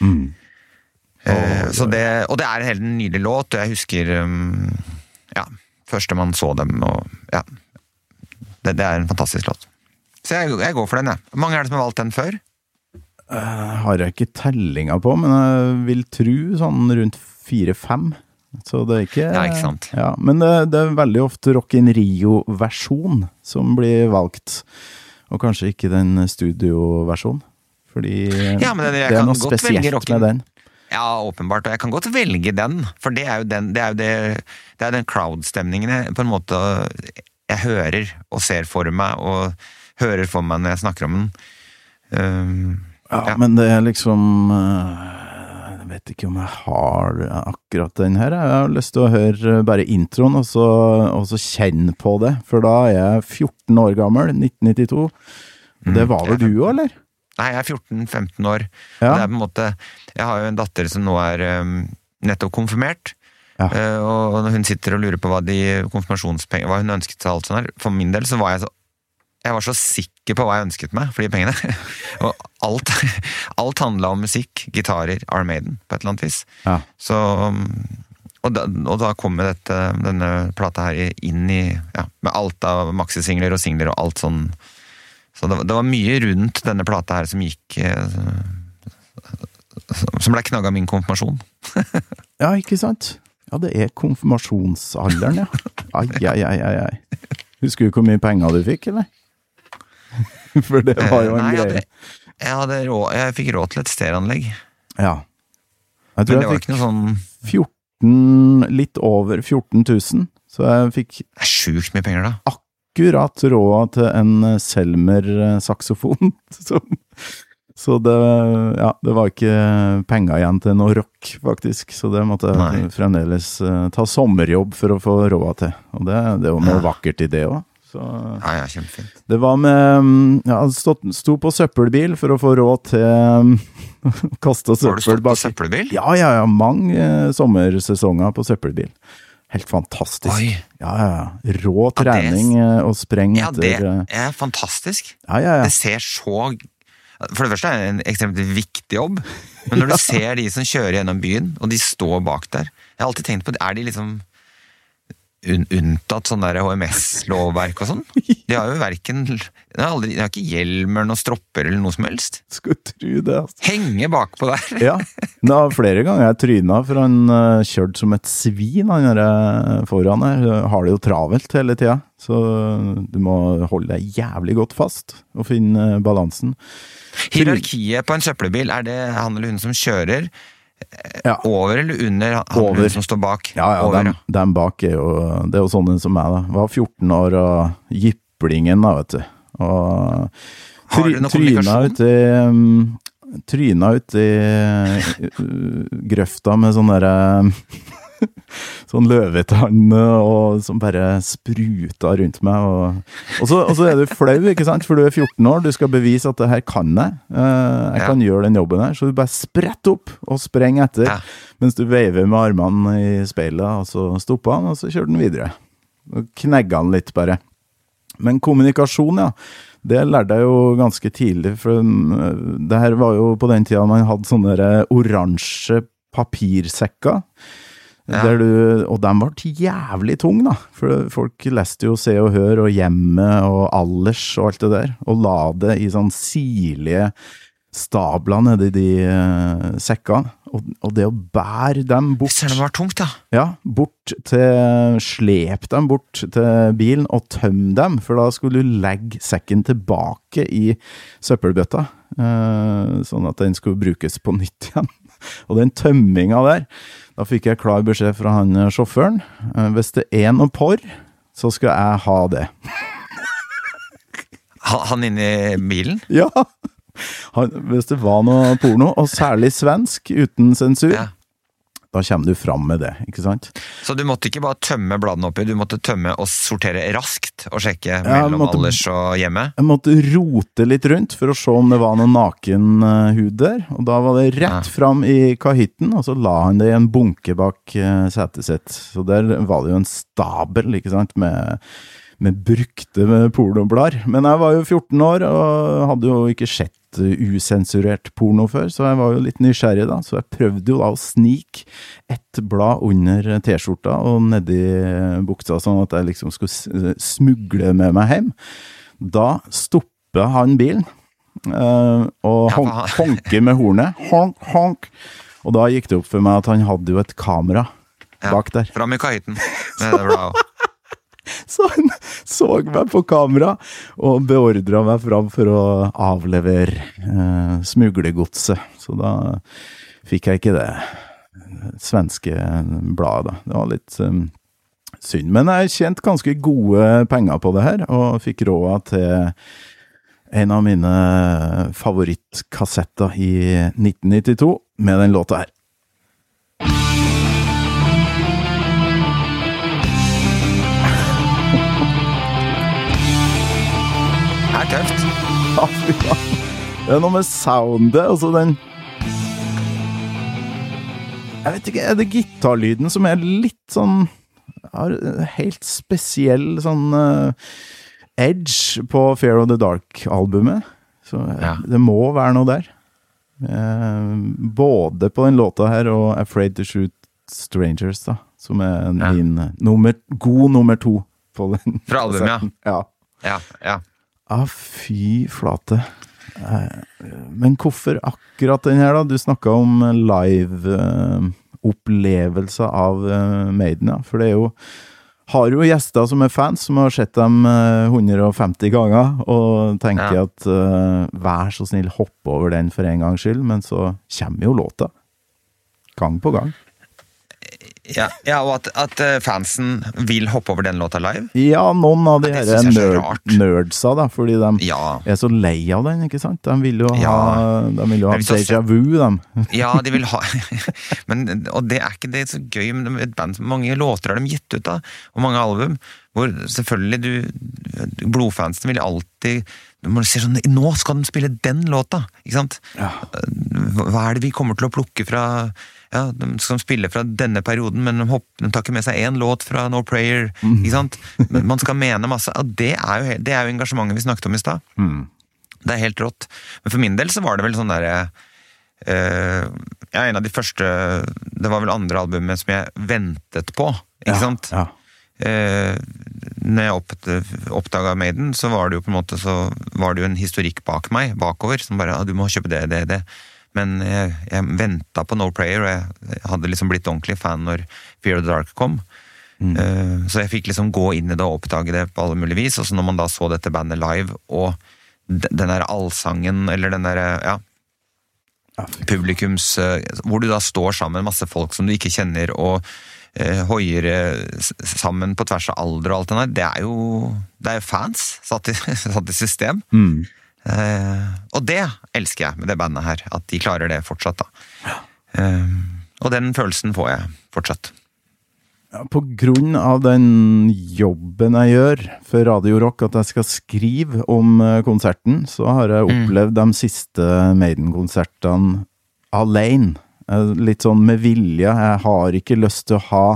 Så det, og det en helt nydelig låt, og jeg husker første man så dem, og det en fantastisk låt. Så jeg går for den, Hvor mange det som har valgt den før? Har jeg ikke tellinga på, men jeg vil tro sånn rundt 4-5. Så det ikke... Ja, ikke sant. Ja, men det veldig ofte Rock in Rio-versjon som blir valgt, og kanskje ikke den studio-versjonen, fordi men det noe spesielt med den. Ja, åpenbart, og jeg kan godt velge den, for det jo den crowd-stemningen på en måte jeg hører og ser for meg, og hører for meg når jeg snakker om den. Men det liksom jeg vet ikke om jeg har akkurat den her. Jeg har lyst til å høre bare introen, og så kjenne på det, for da jeg 14 år gammel, 1992. Det var vel du også, eller? Nei, jeg 14-15 år. Ja. Det på en måte, jeg har jo en datter som nå nettopp konfirmert, og når hun sitter og lurer på hva konfirmasjonspenger, hva hun ønsket seg alt sånn her, for min del så var jeg var så sikker på hva jeg ønsket meg for de pengene. Og alt handlet om musikk, gitarer, Iron Maiden, på et eller annet vis. Ja. Så, og da kom denne plata her inn med alt av maxisingler og singler og alt sånn. Så det var mye rundt denne plata her som gikk som ble knagget min konfirmasjon. Ja, ikke sant? Ja, det konfirmasjonsalderen, Ai. Husker du hvor mye penger du fikk, eller? For det var jo en greie. Jeg fikk råd til et stereoanlegg. Ja. Men det var ikke noe sånn 14, litt over 14 000, så jeg fikk... Det sjukt mye penger da. Akkurat råd til en Selmer-saksofon. Så det var ikke penger igjen til noe rock, faktisk. Så det måtte jeg fremdeles ta sommerjobb for å få råd til. Og det var noe vakkert i det også. Så ja, kjempefint. Det var med sto på søppelbil for å få råd til kaste søppel. Har du stått på søppelbil? Ja, mange sommersesonger på søppelbil. Helt fantastisk. Oi. Ja. Rå trening og spreng etter... Ja, det fantastisk. Ja. Det ser så... For det første det en ekstremt viktig jobb, men når du ser de som kjører gjennom byen, og de står bak der, jeg har alltid tenkt på, de liksom... unntatt sånn der HMS-lovverk og sånn. De har jo de har ikke hjelmer, noen stropper eller noe som helst. Skulle tro det, altså. Henge bakpå der. Ja, det var flere ganger jeg trynet, for han kjørte som et svin, han der foran her. Har det jo travelt hele tiden, så du må holde deg jævlig godt fast og finne balansen. Hierarkiet på en søppelbil, det han eller hun som kjører over eller under han eller hun som står bak? Ja, den bak det er jo sånne som meg da. Var 14 år og jipplingen da, vet du. Og har du noe kommunikasjon? Tryna ut i grøfta med sånn der sånn løvetann og som bare spruta rundt meg og så du flau, ikke sant, for du 14 år, du skal bevise at det her kan jeg kan gjøre den jobben her, så du bare spretter opp og sprenger etter, mens du veiver med armene i speilet, og så stopper han, og så kjører den videre og knegger han litt bare. Men kommunikasjon, det lærte jeg jo ganske tidlig, for det her var jo på den tiden man hadde sånne oransje papirsekker, og de var jævlig tung da, for folk leste jo Se og Hør og Hjemme og Allers og alt det der, og la det i sånn sirlige stabler nede i de sekkene, og det å bære dem bort. Ser det var tungt da? Ja, slep dem bort til bilen og tømme dem, for da skulle du legge sekken tilbake i søppelbøtta, sånn at den skulle brukes på nytt igjen. Og den tømminga der, da fikk jeg klar beskjed fra han sjåføren. Hvis det noe porr, så skal jeg ha det. Han inne i bilen? Ja. Hvis det var noe porno, og særlig svensk, uten sensur, da kommer du fram med det, ikke sant? Så du måtte ikke bare tømme bladene oppi, du måtte tømme og sortere raskt og sjekke mellom Allers og Hjemme? Jeg måtte rote litt rundt for å se om det var noen naken hud der, og da var det rett fram i kahytten, og så la han det i en bunke bak setet sitt. Så der var det jo en stabel, ikke sant, med brukte pornoblar. Men jeg var jo 14 år, og hadde jo ikke sett usensurert porno før, så jeg var jo litt nysgjerrig da, så jeg prøvde jo da å snike et blad under t-skjorta og nedi buksa, sånn at jeg liksom skulle smugle med meg hjem. Da stoppet han bilen, og honket med hornet, honk, og da gikk det opp for meg at han hadde jo et kamera bak der. Fram i kahytten med det bladet. Så han så meg på kamera og beordret meg fram for å avlevere smuglegodset. Så da fikk jeg ikke det svenske bladet. Det var litt synd. Men jeg tjente ganske gode penger på det her, og fikk råd til en av mine favorittkassetter i 1992 med den låta her. Tøft. Ja, det noe med soundet, og så den jeg vet ikke, det gitarlyden som litt sånn har helt spesiell sånn edge på Fear of the Dark-albumet, så det må være noe der, både på den låta her og Afraid to Shoot Strangers da, som min god nummer 2 på den fra albumet, ja. Fy flate. Men hvorfor akkurat den her da? Du snakket om live opplevelser av Maiden, for det jo har jo gjester som fans, som har sett dem 150 ganger, og tenker at vær så snill, hopp over den for en gangs skyld, men så kommer jo låta. Gang på gang. Ja, og at fansen vil hoppe over den låta live? Ja, noen av de her nerdsa da, fordi de så lei av den, ikke sant? De vil jo ha déjà vu, dem. Ja, de vil ha, og det ikke det så gøy med et band, mange låter har de gitt ut da, og mange album, hvor selvfølgelig blodfansen vil alltid, man ser sånn, nå skal de spille den låta, ikke sant? Hva det vi kommer til å plukke fra, de skal spille fra denne perioden, men de tar ikke med seg en låt fra No Prayer, ikke sant? Man skal mene masse, og det jo engasjementet vi snakket om i sted. Det helt rått. Men for min del så var det vel sånn der, en av de første, det var vel andre albumet som jeg ventet på, ikke sant? når jeg oppdaget Maiden, så var det jo på en måte så var det jo en historikk bakover, som bare, du må kjøpe det. Men jeg ventet på No Prayer, og jeg hadde liksom blitt ordentlig fan når Fear of the Dark kom. Så jeg fikk liksom gå inn i det og oppdage det på alle mulige vis, og så når man da så dette bandet live, og den der allsangen, eller den der, publikums, hvor du da står sammen med masse folk som du ikke kjenner, og hoier sammen på tvers av alder og alt det der, det er jo fans satt i system. Og det elsker jeg med det bandet her, at de klarer det fortsatt da. Og den følelsen får jeg fortsatt. Ja, på grunn av den jobben jeg gjør for Radio Rock, at jeg skal skrive om konserten, så har jeg opplevd de siste Maiden-konsertene alene. Litt sånn med vilje. Jeg har ikke lyst til å ha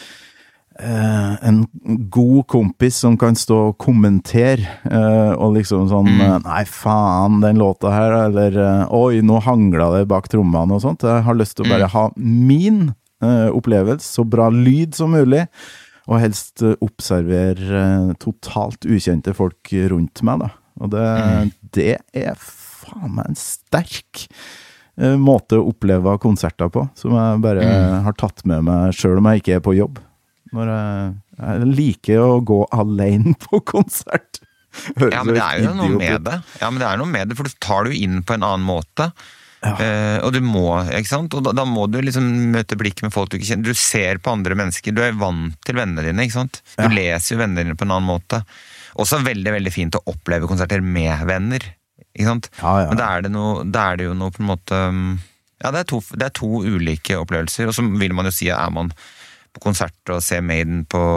en god kompis som kan stå og kommentere og liksom sånn, nei faen den låta her, eller oi, nå hanglet det bak trommene og sånt. Jeg har lyst til å bare ha min opplevelse, så bra lyd som mulig, og helst observere totalt ukjente folk rundt meg da. Og det er faen meg en sterk måte å oppleve konserter på, som jeg bare har tatt med meg selv om jeg ikke er på jobb. Når jeg liker å gå alene på konsert. Ja, men det er jo noe med det. Ja, men det er noe med det, for du tar det jo inn på en annen måte. Og du må, ikke sant? Og da må du liksom møte blikk med folk du ikke kjenner. Du ser på andre mennesker, du er vant til vennene dine, ikke sant? Du leser jo vennene dine på en annen måte. Også veldig, veldig fint å oppleve konserter med venner. Ikke sant? Men da er det jo noe på en måte, ja, det er to ulike opplevelser, og så vil man jo si at man på konsert og ser Maiden på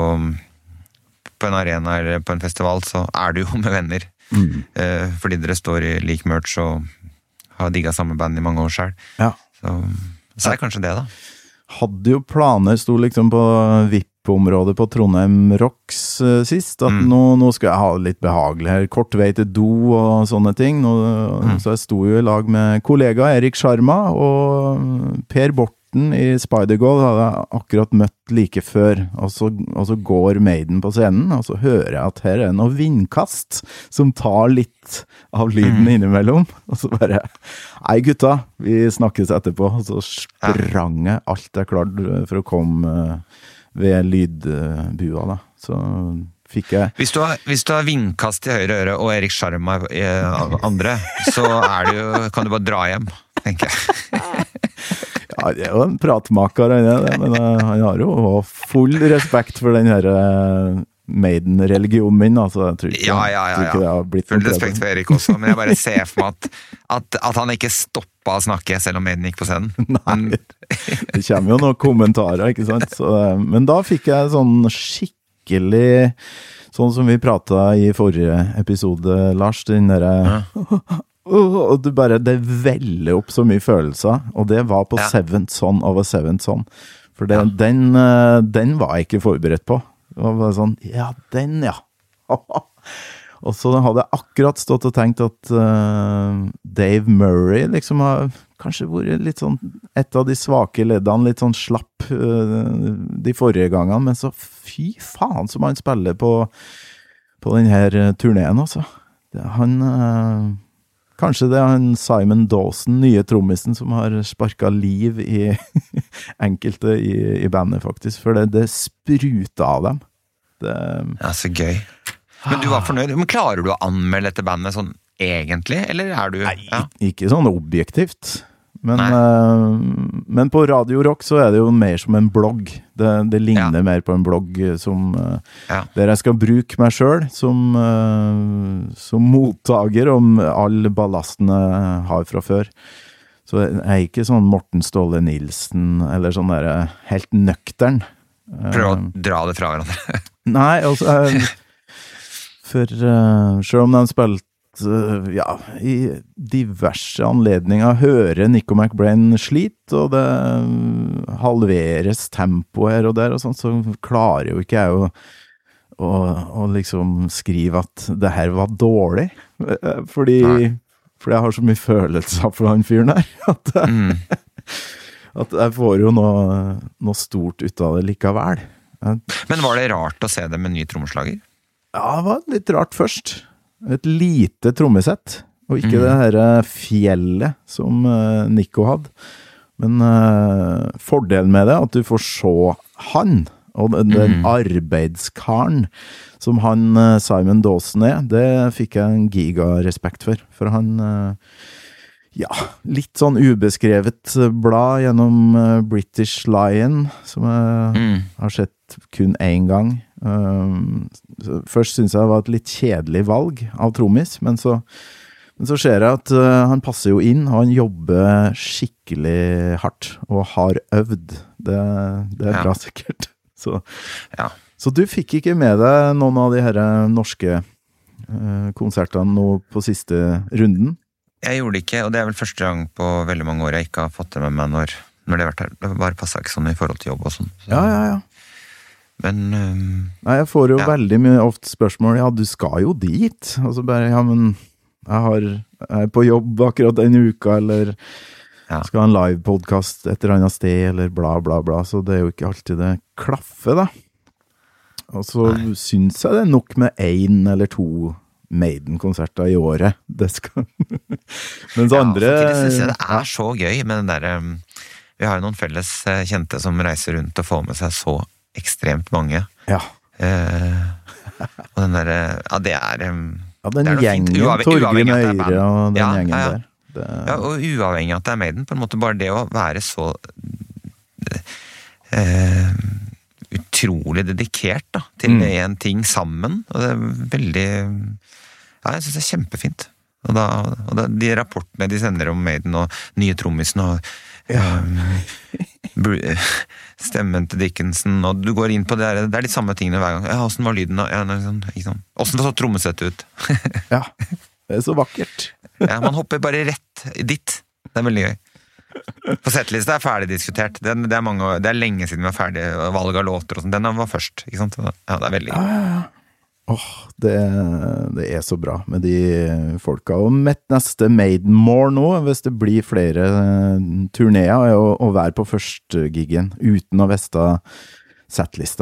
en arena eller på en festival, så er det jo med venner, fordi dere står i lik merch og har digget samme band i mange år selv. Så er det kanskje det da. Hadde jo planer, stod liksom på VIP-området på Trondheim Rocks sist, at nå skal jeg ha det litt behagelig her, kort vei til do og sånne ting, så jeg stod jo i lag med kollega Erik Sharma og Per Borten i Spider-Girl hadde jeg akkurat møtt like før, og så går Maiden på scenen, og så hører jeg at her er noe vindkast som tar litt av lyden innimellom, og så bare, nei gutta, vi snakkes etterpå, og så sprang jeg alt jeg klarte for å komme ved lydbua da, så fikk jeg... Hvis du har vindkast i høyre øre og Erik Sharma i andre, så kan du bare dra hjem, tenker jeg. Ja, det er jo en pratmaker, men han har jo full respekt for den her Maiden-religionen min, altså jeg tror ikke det har blitt full respekt for Erik også, men jeg bare ser for meg at han ikke stoppet å snakke selv om Maiden gikk på scenen. Nei, det kommer jo noen kommentarer, ikke sant? Så, men da fikk jeg sånn skikkelig, sånn som vi pratet i forrige episode, Lars, den der... og du bare, det veller opp så mye følelser, og det var på Seventh Son of a Seventh Son, for den var jeg ikke forberedt på. Det var bare sånn, og så hadde jeg akkurat stått og tenkt at Dave Murray liksom har kanskje vært litt sånn, et av de svake leddene, litt sånn slapp de forrige gangene, men så fy faen som han spiller på den her turneen også. Kanskje det er han Simon Dawson, nye trommisen, som har sparket liv i enkelte i bandet faktisk, for det sprutet av dem. Ja, så gøy. Men du var fornøyd, men klarer du å anmelde dette bandet sånn egentlig, eller er du... Nei, ikke sånn objektivt, men på Radio Rock så er det jo mer som en blogg. Det ligner mer på en blogg der jeg skal bruke meg selv som mottager om all ballasten jeg har fra før. Så jeg er ikke sånn Morten Ståle Nilsen eller sånn der helt nøktern. Prøv å dra det fra hverandre. Nei, altså for selv om de spilte i diverse anledninger hører Nico McBrain slit, og det halveres tempo her og der og sånt, så klarer jo ikke jeg å liksom skrive at det her var dårlig, fordi jeg har så mye følelser for han fyren her, at jeg får jo noe stort ut av det likevel. Men var det rart å se det med ny trommeslager? Ja, det var litt rart først. Et lite trommesett, og ikke det her fjellet som Nico hadde. Men fordelen med det at du får se han, og den arbeidskaren som han Simon Dawson det fikk jeg en gigarespekt for han litt sånn ubeskrevet blad gjennom British Lion som jeg har sett kun en gang. Først synes jeg det var et litt kjedelig valg av trommis, men så ser jeg at han passer jo inn, og han jobber skikkelig hardt og har øvd. Det bra sikkert. Så du fikk ikke med deg noen av de her norske konsertene nå på siste runden? Jeg gjorde det ikke, og det vel første gang på veldig mange år jeg ikke har fått det med meg når det har vært her. Det bare passet ikke sånn i forhold til jobb og sånn. Så. Ja. Men Nei, jeg får jo veldig mye ofte spørsmål, du skal jo dit. Og så bare, men jeg er på jobb akkurat en uka, eller skal ha en live-podcast et eller annet sted, eller bla bla bla, så det er jo ikke alltid det klaffer da. Og så synes jeg det er nok med 1 eller 2 Maiden-konserter i året. Det skal mens andre synes jeg det så gøy med den der vi har jo noen felles kjente som reiser rundt og får med seg så ekstremt mange og den der det den gjengen Torgrim Øyre og den gjengen der og uavhengig av at det Maiden på en måte bare det å være så utrolig dedikert da, til en ting sammen og det veldig jeg synes det kjempefint og de rapportene de sender om Maiden og nye trommisen og stemmen til Dickinson og du går inn på det det litt samme tingene hver gang hvordan var lyden hvordan så trommesettet ut det så vakkert man hopper bare rett dit det veldig gøy på settlista ferdig diskutert det lenge siden vi var ferdig valg av låter og sånt, den var først ikke sant? Det veldig gøy det så bra med de folka og mitt neste Maiden More nå, hvis det blir flere turnéer å være på første giggen uten å veste settlista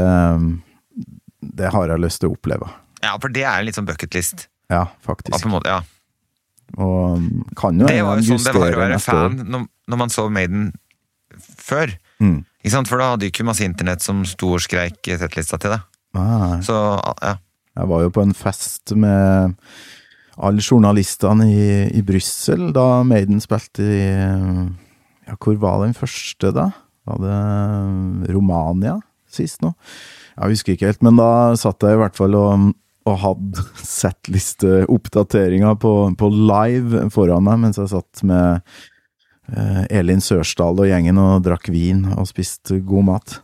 det har jeg lyst til å oppleve for det litt sånn bucketlist faktisk på en måte, og kan jo det var jo sånn det var å være fan når man så Maiden før ikke sant, for da hadde jo ikke masse internett som sto og skreik settlista til det så, jeg var jo på en fest med alle journalistene i Bryssel da Maiden spilte i hvor var den første da? Var det Romania sist nå? Jeg husker ikke helt, men da satt jeg i hvert fall og hadde settliste-oppdateringer på live foran meg, mens jeg satt med Elin Sørsdal og gjengen og drakk vin og spiste god mat.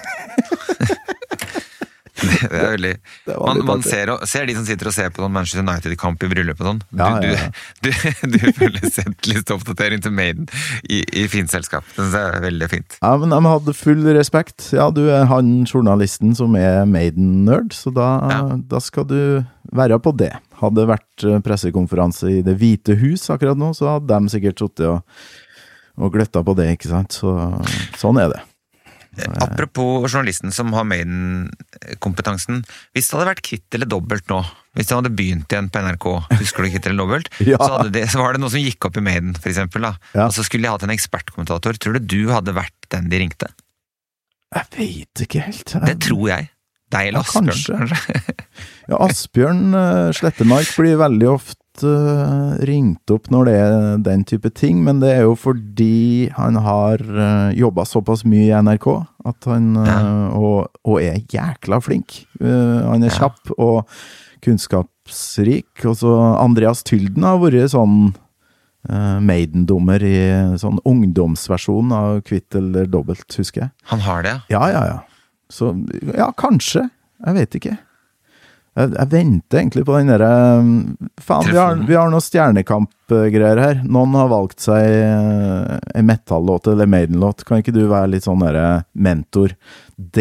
Det veldig man ser de som sitter og ser på noen Manchester United-kamp i bryllup og sånn du føler settliste-oppdatering til Maiden i fint selskap det synes jeg veldig fint men de hadde full respekt du han journalisten som Maiden-nerd så da skal du være på det hadde det vært pressekonferanse i Det Hvite Hus akkurat nå så hadde de sikkert suttet og gløtta på det, ikke sant så, sånn det Apropos journalisten som har Maiden-kompetansen hvis det hadde vært Kitt eller dobbelt nå hvis det hadde begynt igjen på NRK husker du Kitt eller dobbelt så var det noe som gikk opp i Maiden for eksempel og så skulle de hatt en ekspertkommentator tror du hadde vært den de ringte? Jeg vet ikke helt det tror jeg deg eller Asbjørn kanskje Asbjørn Slettemark blir veldig ofte ringt opp når det den type ting, men det jo fordi han har jobbet såpass mye i NRK at han og jækla flink han kjapp og kunnskapsrik og så Andreas Tylden har vært sånn Maiden-dommer i sånn ungdomsversjon av Kvitt eller dobbelt, husker jeg han har det? Ja så, kanskje, jeg vet ikke Jeg venter egentlig på den der vi har noen stjernekamp-greier her noen har valgt seg en metal-låt eller Maiden-låt kan ikke du være litt sånn der mentor det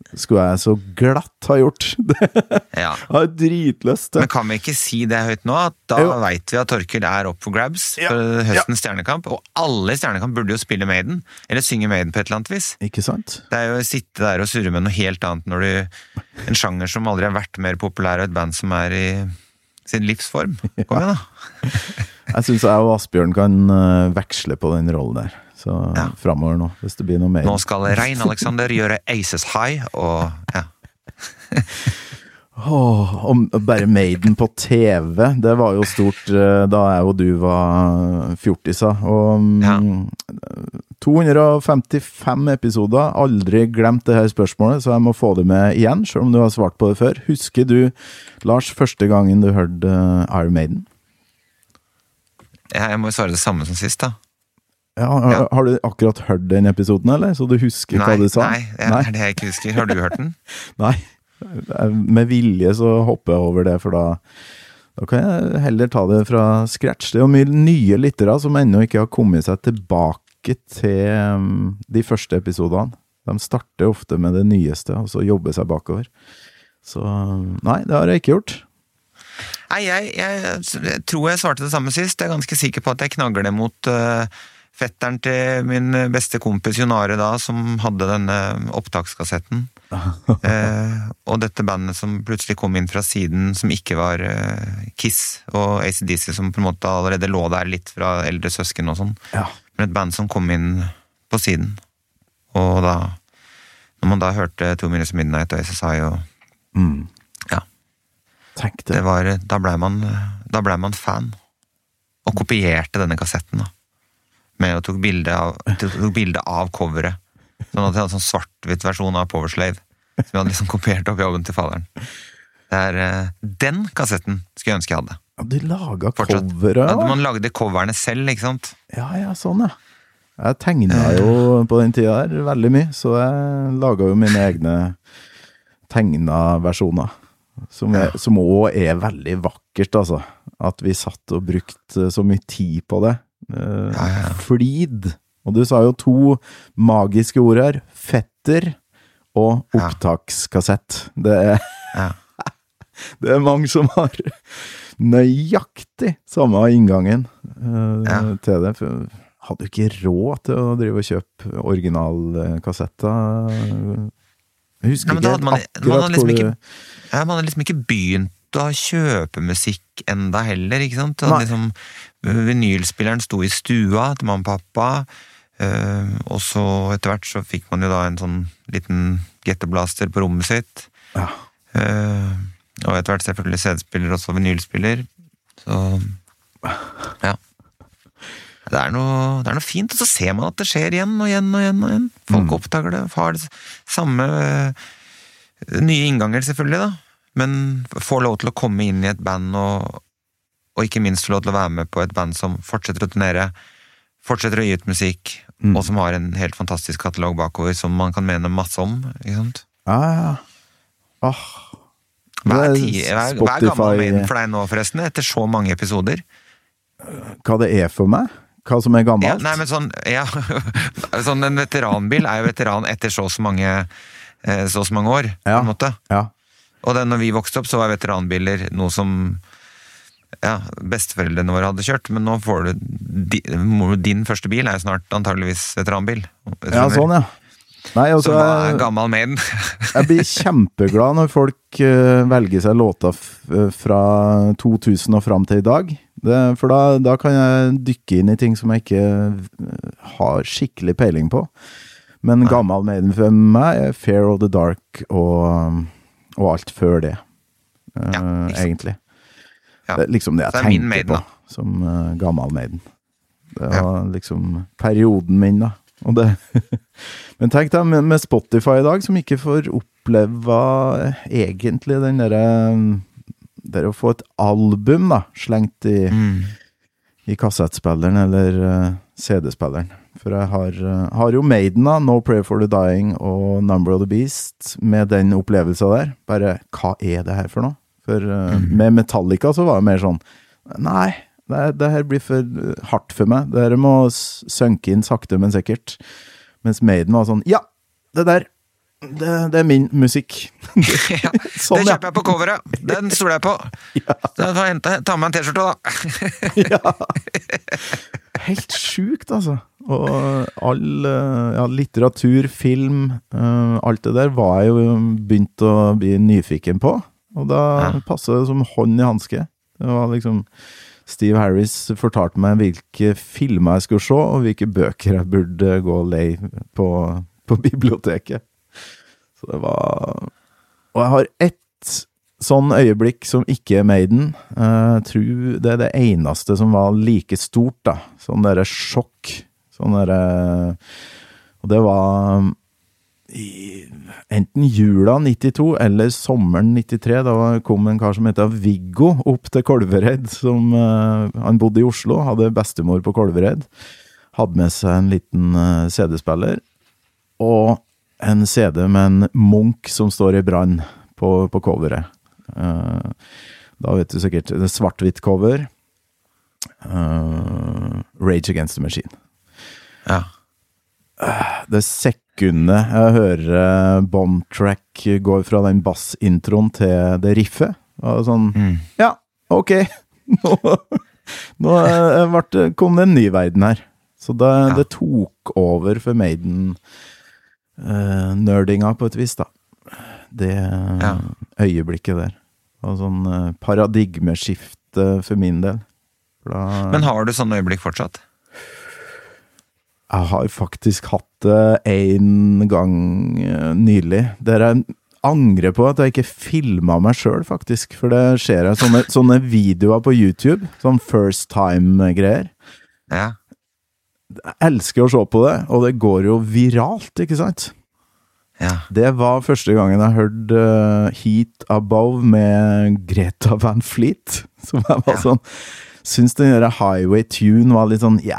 skulle jeg så glatt ha gjort. Ja. Jeg har dritløst til. Men kan vi ikke si det høyt nå, at da vet vi at Torkel opp for grabs for høstens Stjernekamp, og alle i Stjernekamp burde jo spille Maiden, eller synge Maiden på et eller annet vis. Ikke sant? Det jo å sitte der og surre med noe helt annet når en sjanger som aldri har vært mer populær, og et band som i sin livsform. Kom igjen da. Jeg synes jeg og Asbjørn kan veksle på den rollen der. Så fremover nå, hvis det blir noe mer. Nå skal Rein Alexander gjøre Aces High, og og bare Maiden på TV, det var jo stort da jeg og du var 40, og 255 episoder, aldri glemt det her spørsmålet, så jeg må få det med igjen, selv om du har svart på det før. Husker du, Lars, første gangen du hørte Iron Maiden? Jeg må jo svare det samme som sist da. Ja, har du akkurat hørt den episoden, eller? Så du husker hva du sa? Nei, det det jeg ikke husker. Har du hørt den? Nei, med vilje så hopper jeg over det, for da kan jeg heller ta det fra scratch. Det jo mye nye lyttere som ennå ikke har kommet seg tilbake til de første episodene. De starter ofte med det nyeste, og så jobber seg bakover. Så nei, det har jeg ikke gjort. Nei, jeg tror jeg svarte det samme sist. Jeg ganske sikker på at jeg knagger det mot fetteren til min beste kompis Jonare da, som hadde denne opptakskassetten. Og dette bandet som plutselig kom inn fra siden, som ikke var Kiss og AC/DC, som på en måte allerede lå der litt fra eldre søsken og sånn. Ja. Men et band som kom inn på siden. Og da, når man da hørte 2 Minutes Midnight og SSI og det var, da ble man fan og kopierte denne kassetten da. Med å tok bilde av coveret, sånn at jeg hadde en sånn svart-hvitt versjon av Powerslave, som jeg hadde liksom kopiert opp jobben til faderen. Den kassetten skulle jeg ønske jeg hadde. Ja, du laget coveret? Ja, man lagde coverene selv, ikke sant? Ja, sånn ja. Jeg tegnet jo på den tida der veldig mye, så jeg laget jo mine egne tegnet versjoner. Som også veldig vakkert, altså. At vi satt og brukte så mye tid på det. Flid. Og du sa jo 2 magiske ord her. Fetter og opptakskassett. Det er mange som har nøyaktig samme inngangen til det. For hadde du ikke råd til å drive og kjøpe originalkassetter? Jeg husker ikke akkurat hvor du... man hadde liksom ikke begynt å kjøpe musikk enda heller, ikke sant? Liksom, vinylspilleren sto i stua til mamma og pappa, og så etter hvert så fikk man jo da en sånn liten gettoblaster på rommet sitt, og etter hvert selvfølgelig CD-spiller og så vinylspiller, så ja. Det er noe fint, og så ser man at det skjer igjen og igjen og igjen og igjen. Folk oppdager det, har det samme nye innganger selvfølgelig da, men får lov til å komme inn i et band og ikke minst få lov til å være med på et band som fortsetter å turnere, fortsetter å gi ut musikk, og som har en helt fantastisk katalog bakover som man kan mene masse om, ikke sant? Hva er gammel Maiden for deg nå forresten, etter så mange episoder? Hva det er for meg? Hva som er gammelt? Ja, nei, men sånn en veteranbil er jo veteran etter så mange år, på en måte. Ja. Og når vi vokste opp, så var veteranbiler noe som besteforeldrene våre hadde kjørt, men nå får du din første bil er jo snart antageligvis veteranbil. Ja, sånn ja. Nei, altså, som var gammel Maiden. Jeg blir kjempeglad når folk velger seg låter fra 2000 og frem til i dag. For da kan jeg dykke inn i ting som jeg ikke har skikkelig peiling på. Men gammel Maiden for meg er Fear of the Dark og alt før det, egentlig. Det er liksom det jeg tenker Maiden, på som gammel Maiden. Det var liksom perioden min da. Og det men tenk deg med Spotify i dag, som ikke får oppleve egentlig den der å få et album da, slengt i kassettspilleren eller CD-spilleren. For jeg har jo Maiden da, No Prayer for the Dying og Number of the Beast, med den opplevelsen der. Bare, hva er det her for noe? For med Metallica så var det mer sånn, nei, det her blir for hardt for meg. Det her må synke inn sakte, men sikkert. Mens Maiden var sånn, ja, det der, Det er min musikk. Ja, sånn, det kjøper jeg på coveret. Den stoler jeg på. Ja. Ta med en t-skjorte da. Ja. Helt sjukt, altså. Og litteratur, film, alt det der var jeg jo begynt å bli nyfiken på. Og da passet det som hånd i handske. Det var liksom... Steve Harris fortalte meg hvilke filmer jeg skulle se, og hvilke bøker jeg burde gå og leie på biblioteket. Så det var... Og jeg har ett sånn øyeblikk som ikke er Maiden. Jeg tror det er det eneste som var like stort, da. Sånn der sjokk. Sånn der... Og det var... enten jula 92 eller sommeren 93, da kom en kar som heter Viggo opp til Kolvereid, som han bodde i Oslo, hadde bestemor på Kolvereid, hadde med seg en liten CD-spiller og en CD med en Munch som står i brann på coveret. Da vet du sikkert, det er svart-hvitt cover, Rage Against the Machine. Ja. Det sekundet jeg hører bomb track går fra den bassintroen til det riffet, og sånn, ja, ok, nå kom det en ny verden her. Så det tok over for Maiden nerdinga på et vis, da. Det øyeblikket der. Og sånn paradigmeskifte for min del. Men har du sånn øyeblikk fortsatt? Jeg har faktisk hatt det en gang nylig, der jeg angrer på at jeg ikke filmet meg selv, faktisk. For det skjer sånne videoer på YouTube, sånn first time-greier. Ja. Jeg elsker å se på det, og det går jo viralt, ikke sant? Ja. Det var første gangen jeg hørte Heat Above med Greta Van Fleet, som jeg var sånn, synes den der Highway Tune var litt sånn,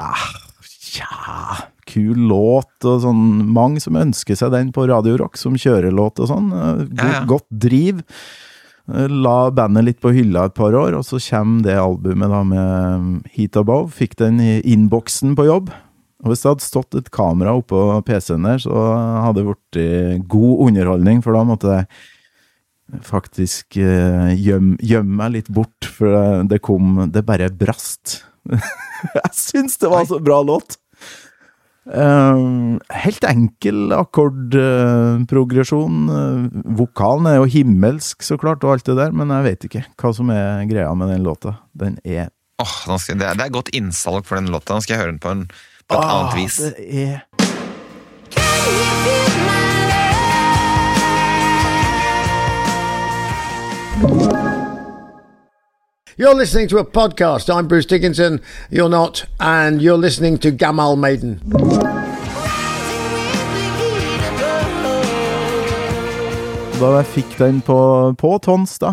kul låt og sånn, mange som ønsker seg den på Radio Rock som kjørelåt og sånn, godt driv, la bandet litt på hylla et par år, og så kommer det albumet da med Heat Above, fikk den i innboksen på jobb, og hvis det hadde stått et kamera oppe på PC-en der, så hadde det vært god underholdning, for da måtte jeg faktisk gjemme meg litt bort, for det bare brast. Jeg synes det var så bra låt. Helt enkel akkordprogresjon. Vokalen er jo himmelsk, så klart, og alt det der, men jeg vet ikke hva som er greia med den låta. Den er... det er godt innsalg for den låta. Nå skal jeg høre den på et annet vis. Det er... You're listening to a podcast. I'm Bruce Dickinson. You're not. And you're listening to Gamal Maiden. Da jeg fikk den på Tons da,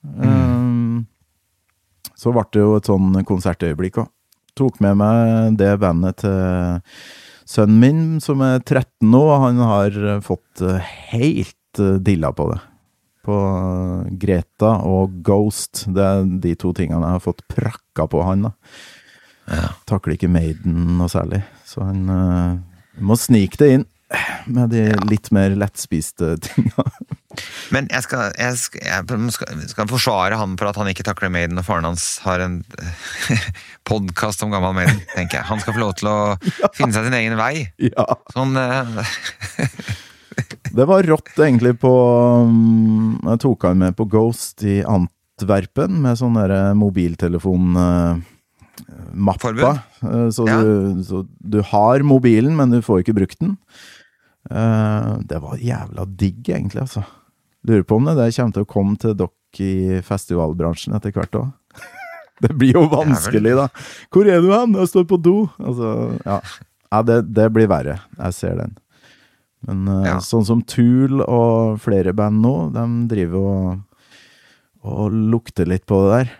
så ble det jo et sånn konsertøyeblikk også. Tok med meg det bandet til sønnen min, som er 13 nå, og han har fått helt dilla på det. På Greta og Ghost, det er de to tingene jeg har fått prakka på han da. Takler ikke Maiden noe særlig, så han må snike det inn med de litt mer lettspiste tingene. Men jeg skal forsvare han for at han ikke takler Maiden, og faren hans har en podcast om gammel Maiden, tenker jeg. Han skal få lov til å finne seg sin egen vei. Ja. Sånn... Det var rått egentlig jeg tok han med på Ghost i Antwerpen med sånn der mobiltelefon-mappa. Så du har mobilen, men du får ikke brukt den. Det var jævla digg egentlig, altså. Lurer på om det kommer til å komme til dere i festivalbransjen etter hvert også. Det blir jo vanskelig da. Hvor er du hen? Jeg står på do. Altså, det blir verre. Jeg ser den. Men sånn som Tool og flere band nå, de driver og lukter litt på det der.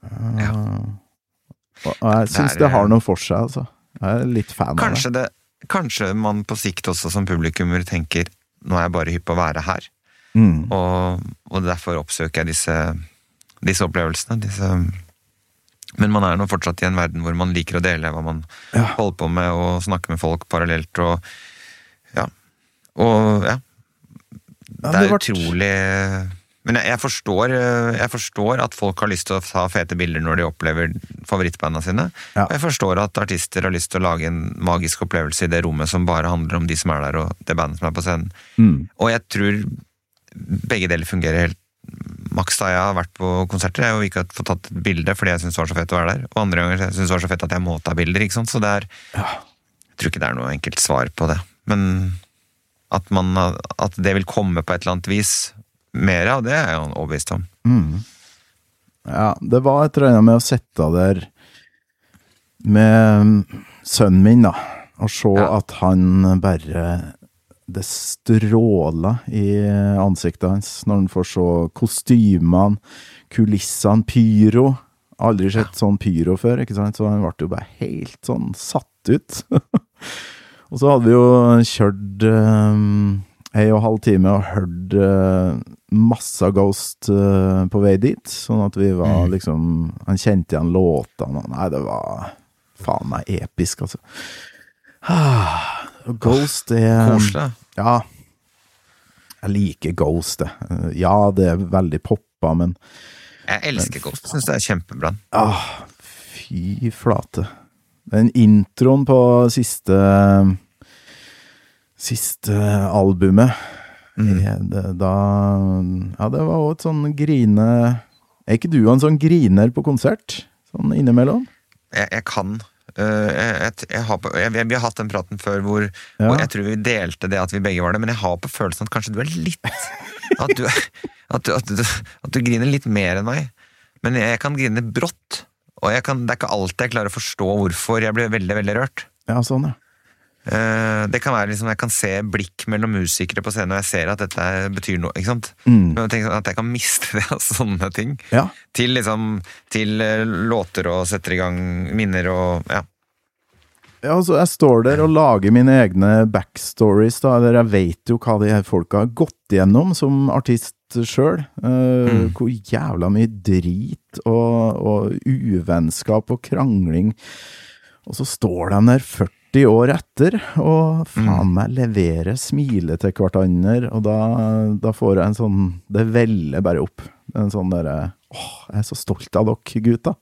Og jeg synes det har noe for seg, altså. Jeg er litt fan av det. Kanskje man på sikt også som publikummer tenker, nå er jeg bare hypp på å være her. Og derfor oppsøker jeg disse opplevelsene. Men man er nå fortsatt i en verden hvor man liker å dele hva man holder på med, og snakke med folk parallelt, det utrolig. Men jeg forstår at folk har lyst til å ta fete bilder når de opplever favorittbandene sine. Ja. Og jeg forstår at artister har lyst til å lage en magisk opplevelse i det rommet som bare handler om de som er der og det bandet som er på scenen. Og jeg tror begge deler fungerer helt maks da jeg har vært på konserter. Jeg har jo ikke fått tatt et bilde fordi jeg synes det var så fett å være der. Og andre ganger jeg synes det var så fett at jeg må ta bilder, ikke sant? Så det jeg tror ikke det er noe enkelt svar på det. Men at det vil komme på et eller annet vis mer av det jeg overbevist om. Ja, det var et eller annet med å sette der med sønnen min da, og se at han bare det stråler i ansiktet hans når han får se kostymene, kulissene, pyro. Aldri sett sånn pyro før, ikke sant? Så han ble jo bare helt sånn satt ut. Og så hadde vi jo kjørt 1,5 time og hørt masse Ghost på vei dit, sånn at vi var liksom, han kjente igjen låtene, nei, det var faen meg episk, altså. Ghost Koselig. Ja, jeg liker Ghost, det. Ja, det er veldig poppa, men jeg elsker Ghost, jeg synes det er kjempebra. Fy flate. Den introen på siste albumet, det var også et sånn grine. Er ikke du en sånn griner på konsert? Sånn innimellom? Jeg kan. Vi har hatt den praten før hvor jeg tror vi delte det at vi begge var det, men jeg har på følelsen at kanskje du er litt at du griner litt mer enn meg. Men jeg kan grine brått. Og det er ikke alltid jeg klarer å forstå hvorfor jeg blir veldig, veldig rørt. Ja, sånn, ja. Det kan være liksom, jeg kan se blikk mellom musikere på scenen, og jeg ser at dette betyr noe, ikke sant? Men jeg tenker at jeg kan miste det av sånne ting. Ja. Til låter og setter i gang minner og, Ja, altså, jeg står der og lager mine egne backstories, da, eller jeg vet jo hva de her folka har gått igjennom som artist selv. Hvor jævla mye drit og uvennskap og krangling. Og så står de der 40 år etter, og faen meg leverer, smiler til hverandre, og da får jeg en sånn, det veller bare opp. En sånn der, jeg er så stolt av dere, gutta.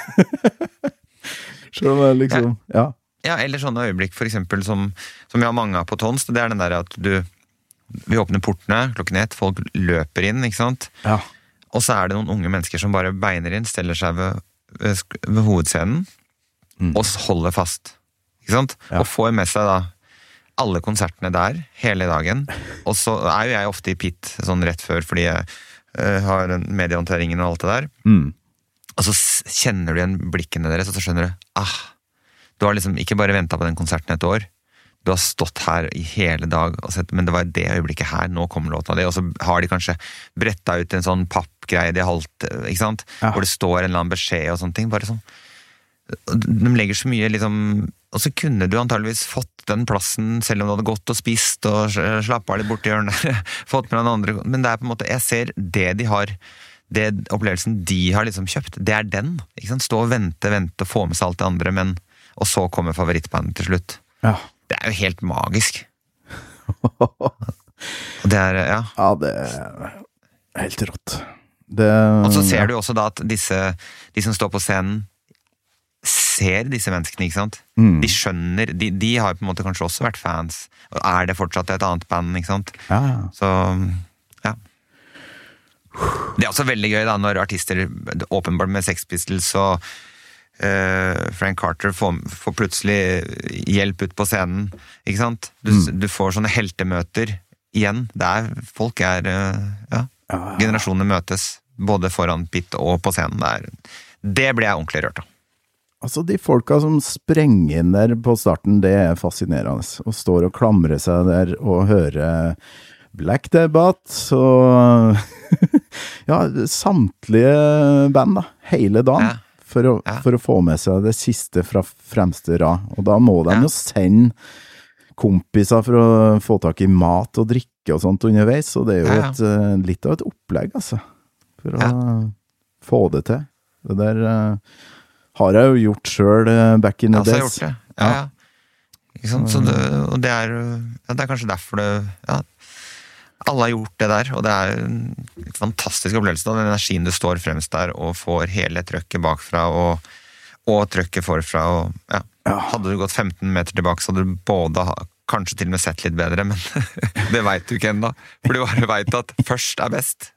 Selv om jeg liksom, ja. Ja, eller sånne øyeblikk for eksempel som vi har mange av på Tons, det er den der at vi åpner portene klokken 1, folk løper inn, ikke sant? Ja. Og så er det noen unge mennesker som bare beiner inn, steller seg ved hovedscenen, og holder fast, ikke sant? Ja. Og får med seg da alle konsertene der, hele dagen, og så er jo jeg ofte i pit sånn rett før, fordi jeg har mediehåndteringen og alt det der, og så kjenner du igjen blikkene deres, og så skjønner du, du har liksom ikke bare ventet på den konserten et år, du har stått her i hele dag og sett, men det var det øyeblikket her, nå kommer låten av det, og så har de kanskje brettet ut en sånn pappgreie de holdt, ikke sant? Ja. Hvor det står en eller annen beskjed og sånne ting, bare sånn. De legger så mye liksom, og så kunne du antageligvis fått den plassen, selv om du hadde gått og spist og slappet litt bort i hjørnet, fått med den andre, men det er på en måte, jeg ser det de har, det opplevelsen de har liksom kjøpt, det er den, ikke sant? Stå og vente og få med seg alt det andre, men og så kommer favorittbandet til slutt. Ja. Det er jo helt magisk. Og det er, Ja, det er helt rått. Og så ser du også da at de som står på scenen, ser disse menneskene, ikke sant? De skjønner, de har på en måte kanskje også vært fans, og er det fortsatt et annet band, ikke sant? Ja. Så, ja. Det er også veldig gøy da, når artister åpenbart med Sex Pistols og Frank Carter får plutselig hjelp ut på scenen, ikke sant? Du får sånne heltemøter igjen, folk generasjoner møtes både foran pit og på scenen, det blir jeg ordentlig rørt av. Altså, de folka som sprenger inn der på starten, det er fascinerende, og står og klamrer seg der og hører Black Debate, og samtlige band da, hele dagen. For å få med seg det siste fra fremste rad. Og da må de jo sende kompiser for å få tak i mat og drikke og sånt underveis, og det er jo litt av et opplegg, altså. For å få det til. Det der har jeg jo gjort selv back in the days. Jeg har gjort det. Ja. Ikke sant? Så det er kanskje derfor det, Alle har gjort det der, og det en fantastisk opplevelse, og den energien du står fremst der, og får hele trøkket bakfra, og trøkket forfra, og ja. Hadde du gått 15 meter tilbake, så hadde du både kanskje til og med sett litt bedre, men det vet du ikke enda, for du bare vet at først best.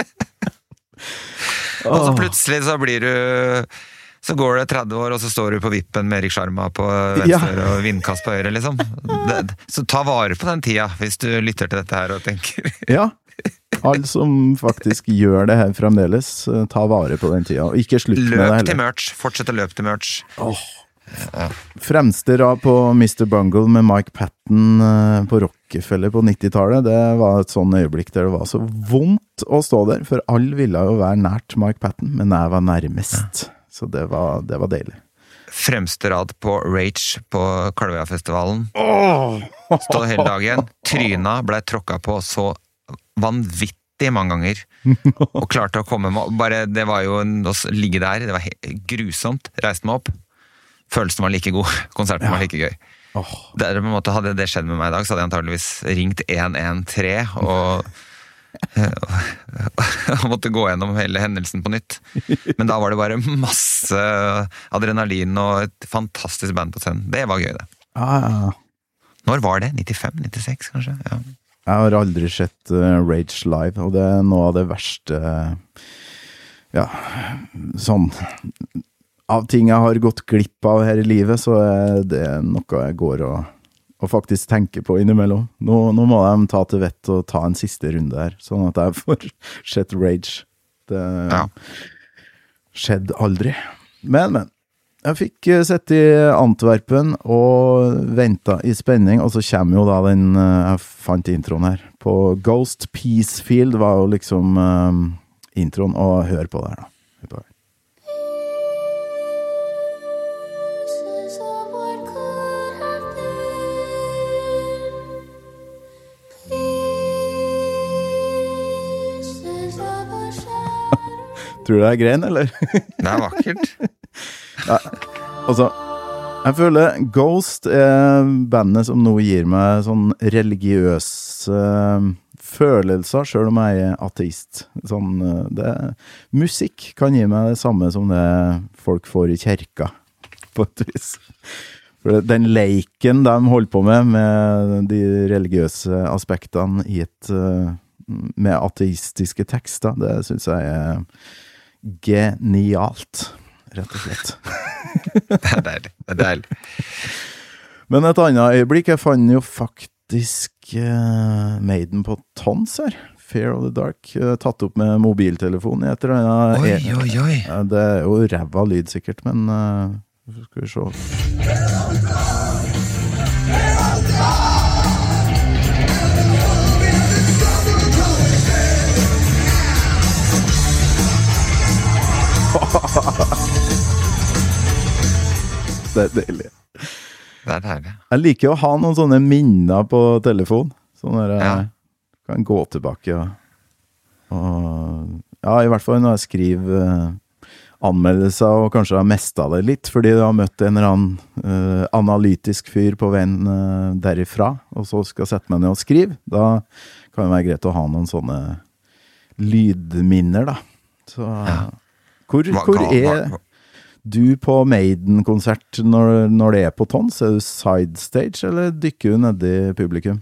Og så plutselig så blir du, så går det 30 år, og så står du på vippen med Erik Sjarma på venstre og vindkast på høyre, liksom. Så ta vare på den tida, hvis du lytter til dette her og tenker. Ja, alle som faktisk gjør det her fremdeles, ta vare på den tida, og ikke slutt med det heller. Løp til merch, fortsett å løpe til merch. Fremste rad på Mr. Bungle med Mike Patton på Rockefeller på 90-tallet, det var et sånn øyeblikk der det var så vondt å stå der, for alle ville jo være nært Mike Patton, men jeg var nærmest. Så det var deilig. Fremste rad på Rage på Kalvøya-festivalen. Stå hele dagen. Tryna ble tråkket på så vanvittig mange ganger. Og klarte å komme med, bare det var jo å ligge der, det var grusomt. Reiste meg opp. Følelsen var like god. Konserten var like gøy. På en måte, hadde det skjedd med meg i dag, så hadde jeg antageligvis ringt 113 og måtte gå gjennom hele hendelsen på nytt. Men da var det bare masse adrenalin og et fantastisk band på scenen. Det var gøy, det. Når var det? 95? 96, kanskje? Ja. Jeg har aldri sett Rage live, og det noe av det verste sånn av ting jeg har gått glipp av her i livet, så det noe jeg går og faktisk tenker på innimellom. Nå må de ta til vett og ta en siste runde her, sånn at jeg får sett Rage. Det skjedde aldri. Men. Jeg fikk sett i Antwerpen og ventet i spenning, og så kommer jo da jeg fant introen her. På Ghost Peacefield var jo liksom introen, og hør på det her da. Hør på det. Tror du det grein, eller? Det vakkert. Ja, altså, jeg føler Ghost bandet som nå gir meg sånn religiøse følelser, selv om jeg ateist. Sånn, musikk kan gi meg det samme som det folk får i kjerka, på et vis. For den leiken de holder på med de religiøse aspektene med ateistiske tekster, det synes jeg genialt, rett og slett. Det deilig. Men et annet øyeblikk, jeg fant jo faktisk Maiden på tons her. Fear of the Dark, tatt opp med mobiltelefon i et eller annet. Oi. Det jo ræva lyd sikkert, men skal vi se. Det deilig. Det deilig. Jeg liker å ha noen sånne minner på telefon. Sånn der jeg kan gå tilbake og i hvert fall når jeg skriver anmeldelser og kanskje har mestet det litt, fordi jeg har møtt en eller annen analytisk fyr på veien derifra, og så skal jeg sette meg ned og skrive. Da kan det være greit å ha noen sånne lydminner da. Så hvor du på Maiden-konsert når det på tons? Du side stage, eller dykker du ned i publikum?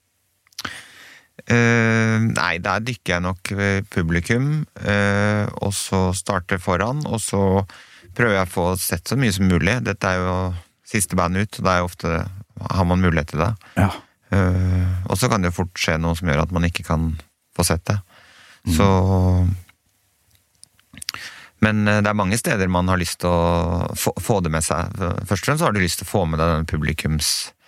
Nei, der dykker jeg nok ved publikum, og så starter foran, og så prøver jeg å få sett så mye som mulig. Dette jo siste band ut, og det jo ofte har man mulighet til det. Ja. Og så kan det jo fort skje noe som gjør at man ikke kan få sett det. Så men det mange steder man har lyst til å få det med seg. Først og fremst har du lyst til å få med deg denne publikums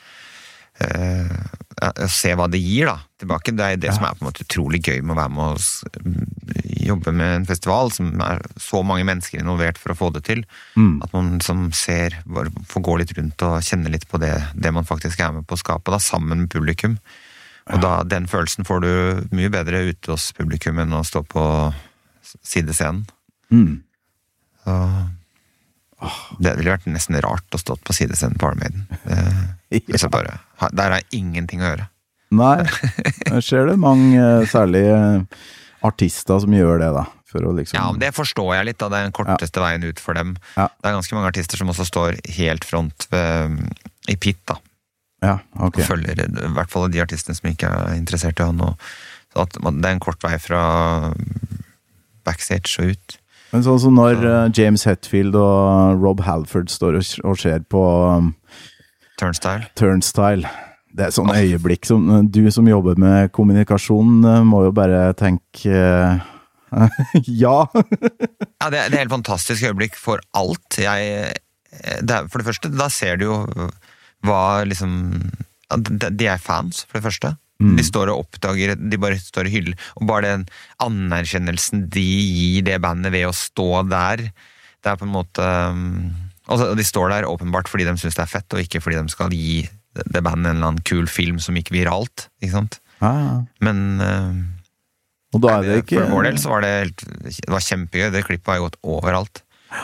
se hva det gir da, tilbake. Det det som på en måte utrolig gøy med å være med og jobbe med en festival som så mange mennesker involvert for å få det til. At man som ser, får gå litt rundt og kjenne litt på det man faktisk med på å skape da, sammen med publikum. Og da, den følelsen får du mye bedre ute hos publikum enn å stå på sidescenen. Så det ville vært nesten rart å stå på sidescenen på Iron Maiden. Der ingenting å gjøre. Nei, jeg ser det mange, særlig artister som gjør det da, for å liksom... Ja, men det forstår jeg litt da, det den korteste veien ut for dem. Ja. Det ganske mange artister som også står helt front i pit da. Ja, ok. Og følger i hvert fall de artistene som ikke interessert i han, så at det en kort vei fra backstage og ut. Men sånn som når James Hetfield og Rob Halford står og ser på Turnstile. Det sånn øyeblikk som du som jobber med kommunikasjon må jo bare tenke ja. Ja, det helt fantastisk øyeblikk for alt. For det første, da ser du jo hva liksom, de fans for det første. De står og oppdager, de bare står og hyller, og bare den anerkjennelsen de gir det bandet ved å stå der, det på en måte, og de står der åpenbart fordi de synes det fett, og ikke fordi de skal gi det bandet en eller annen kul film som gikk viralt, ikke sant? Men og da det ikke... for vår del så var det var kjempegøy, det klippet har gått overalt.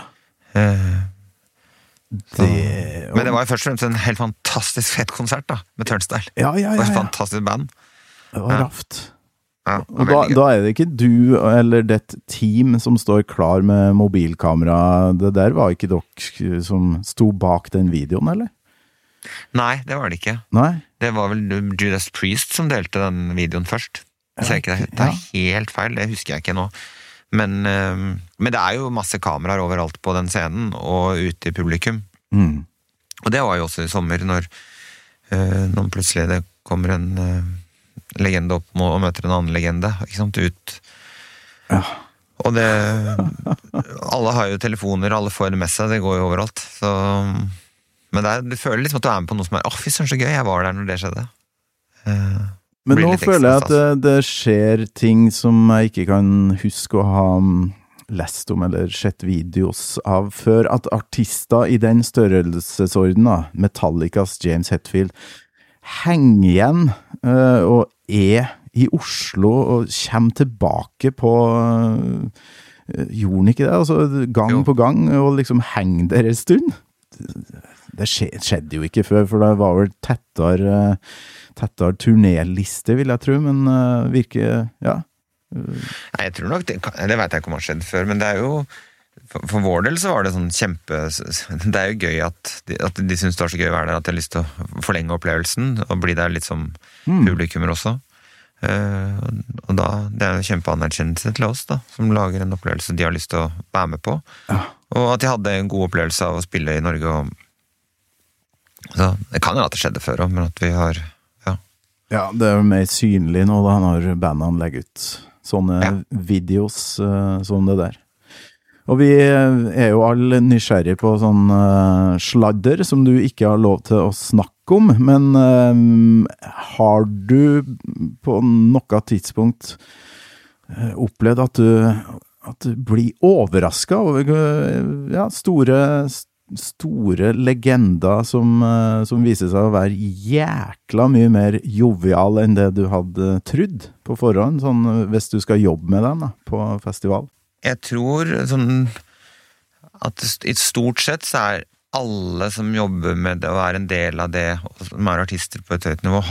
Men det var jo først og fremst en helt fantastisk fett konsert da, med Turnstile. Ja. Det var et fantastisk band. Det var raft. Ja, og da det ikke du eller det team som står klar med mobilkamera. Det der var ikke dere som stod bak den videoen, eller? Nei, det var det ikke. Nei? Det var vel Judas Priest som delte den videoen først. Det helt feil, det husker jeg ikke nå. Men det jo masse kameraer overalt på den scenen og ute i publikum. Og det var jo også i sommer når plutselig det kommer en legende opp og møter en annen legende, ikke sant, ut. Ja. Og det alle har jo telefoner, alle får det med seg, det går jo overalt. Så, men du føler liksom at du med på noe som fy søren så gøy, jeg var der når det skjedde. Men nå føler jeg at det skjer ting som jeg ikke kan huske å ha lest om eller sett videos av før, at artister i den størrelsesorden, Metallicas James Hetfield, henger igjen og i Oslo og kommer tilbake på gjorde ikke det, altså gang på gang, og liksom henger der en stund. Det skjedde jo ikke før, for det var vel tettere turnéliste, vil jeg tro, men virker, ja. Nei, jeg tror nok, det vet jeg ikke om det har skjedd før, men det jo, for vår del så var det sånn det jo gøy at de synes det var så gøy å være der, at de har lyst til å forlenge opplevelsen, og bli der litt som publikummer også. Og da, det jo kjempeanerkjennelse til oss da, som lager en opplevelse de har lyst til å være med på, og at de hadde en god opplevelse av å spille i Norge, og så, det kan jo at det skjedde før også, men at vi har Ja, det jo mer synlig nå da, når bandene legger ut sånne videos som det der. Og vi jo alle nysgjerrige på sånn sladder som du ikke har lov til å snakke om, men har du på noe tidspunkt opplevd at du blir overrasket over store legender som viser seg å være jækla mye mer jovial enn det du hadde trodd på forhånd, sånn hvis du skal jobbe med dem da, på festival? Jeg tror sånn at i stort sett så alle som jobber med det og en del av det, og som artister på et høyt nivå,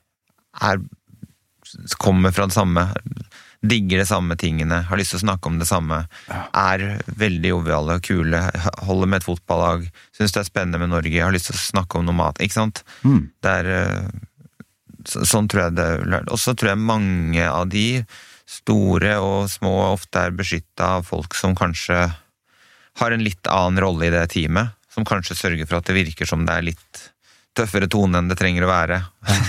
kommer fra det samme, digger det samme tingene, har lyst til å snakke om det samme, veldig joviale og kule, holder med et fotballag, synes det spennende med Norge, har lyst til å snakke om noe mat, ikke sant? Det sånn tror jeg det og så tror jeg mange av de store og små ofte beskyttet av folk som kanskje har en litt annen rolle i det teamet, som kanskje sørger for at det virker som det litt tøffere tone enn det trenger å være.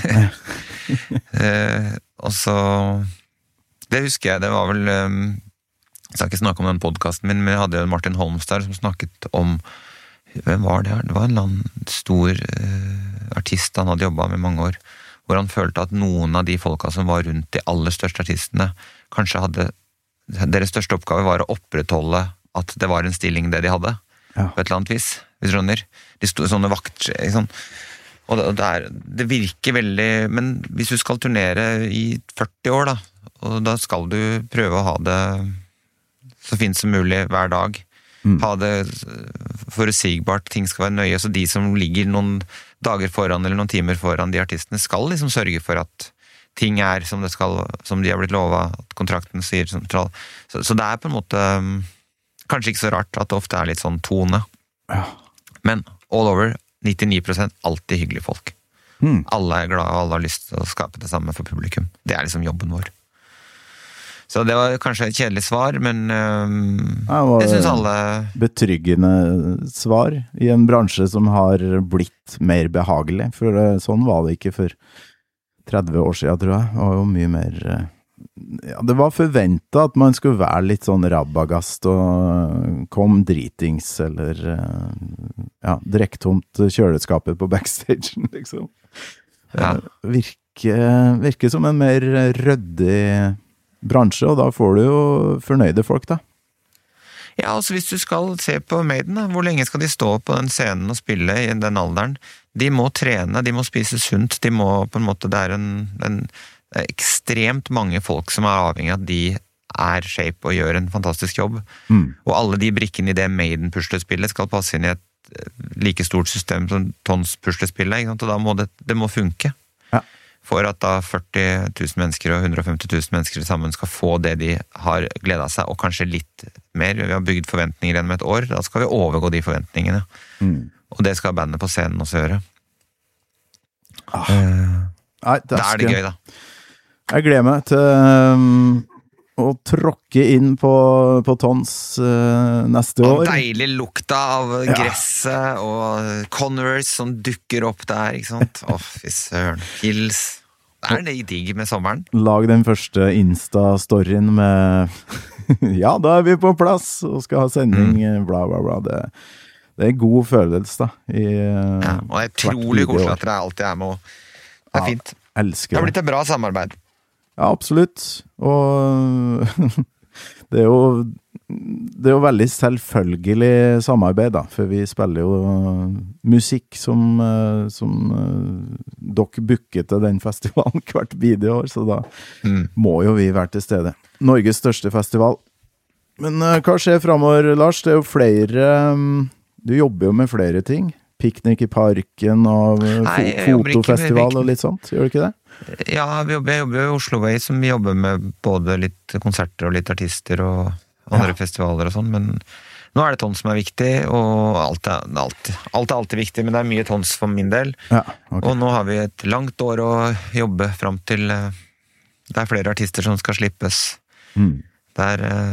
Og så det husker jeg, det var vel jeg skal ikke snakke om den podcasten min, men jeg hadde jo Martin Holmstad som snakket om hvem var det her? Det var en eller annen stor artist han hadde jobbet med mange år, hvor han følte at noen av de folka som var rundt de aller største artistene kanskje hadde, deres største oppgave var å opprettholde at det var en stilling det de hadde, på et eller annet vis, hvis du skjønner. De stod sånne vakter, ikke sant? Og det virker veldig, men hvis du skal turnere i 40 år da, og da skal du prøve å ha det så fint som mulig hver dag, ha det forutsigbart, ting skal være nøye, så de som ligger noen dager foran eller noen timer foran de artistene skal liksom sørge for at ting som det skal, som de har blitt lovet, at kontrakten sier sentral. Så det på en måte kanskje ikke så rart at det ofte litt sånn tone. Ja. Men all over, 99% alltid hyggelige folk. Alle glade, og alle har lyst til å skape det samme for publikum. Det liksom jobben vår. Så det var kanskje et kjedelig svar, men jeg synes alle... Betryggende svar i en bransje som har blitt mer behagelig, for sånn var det ikke for 30 år siden, tror jeg. Det var jo mye mer... Ja, det var forventet at man skulle være litt sånn rabagast og kom dritings, eller drekk tomt kjøleskapet på backstagen, liksom. Ja. Virker som en mer røddig bransje, og da får du jo fornøyde folk, da. Ja, altså hvis du skal se på Maiden, hvor lenge skal de stå på den scenen og spille i den alderen? De må trene, de må spise sunt, de må på en måte, det er ekstremt mange folk som avhengig av at de shape og gjør en fantastisk jobb. Og alle de brikkene i det Maiden-puslespillet skal passe inn i et like stort system som Tons-puslespillet, ikke sant? Og da det må funke. Ja. For at da 40 000 mennesker og 150 000 mennesker sammen skal få det de har gledet seg, og kanskje litt mer. Vi har bygd forventninger gjennom et år, da skal vi overgå de forventningene. Og det skal bandet på scenen også gjøre. Nei, da det gøy, da. Jeg gleder meg til å tråkke inn på Tons neste år. Og deilig lukta av gresset og Converse som dukker opp der, ikke sant? Fy søren. Pils. Det det digg med sommeren. Lag den første Insta-storyen med ja, da vi på plass og skal ha sending, bla bla bla. Det god følelse, da. Og det utrolig koselig at dere alltid med, og det fint. Elsker det. Det har blitt et bra samarbeid. Ja, absolutt. Og det jo veldig selvfølgelig samarbeid, da, for vi spiller jo musikk som dere booker til den festivalen hvert videoår, så da må jo vi være til stede. Norges største festival. Men hva skjer fremover, Lars? Det jo flere... Du jobber jo med flere ting. Piknik i parken og fotofestival og litt sånt, gjør du ikke det? Ja, jeg jobber i Oslo Way, som vi jobber med både litt konserter og litt artister og andre festivaler og sånn, men nå det Tons som viktig, og alt alltid viktig, men det mye Tons for min del. Ja, okay. Og nå har vi et langt år å jobbe frem til det flere artister som skal slippes. Det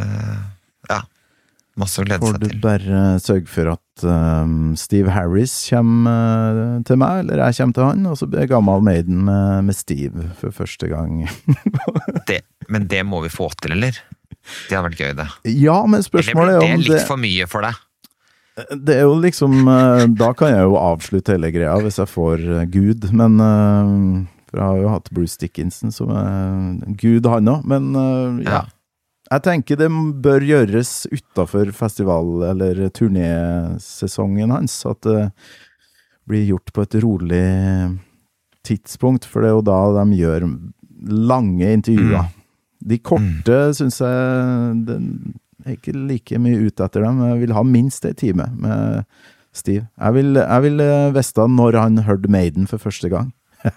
masse å glede seg til. Får du bare sørge for at Steve Harris kommer til meg, eller jeg kommer til han, og så blir jeg gammel Maiden med Steve for første gang. Men det må vi få til, eller? Det har vært gøy, det. Ja, men spørsmålet om det litt for mye for deg? Det jo liksom, da kan jeg jo avslutte hele greia hvis jeg får Gud, men for jeg har jo hatt Bruce Dickinson som Gud han også, men ja. Jeg tenker det bør gjøres utenfor festival- eller turnésesongen hans, at det blir gjort på et rolig tidspunkt, for det jo da de gjør lange intervjuer. De korte synes jeg det ikke like mye ut etter dem. Jeg vil ha minst en time med Steve. Jeg vil vite når han hørte Maiden for første gang.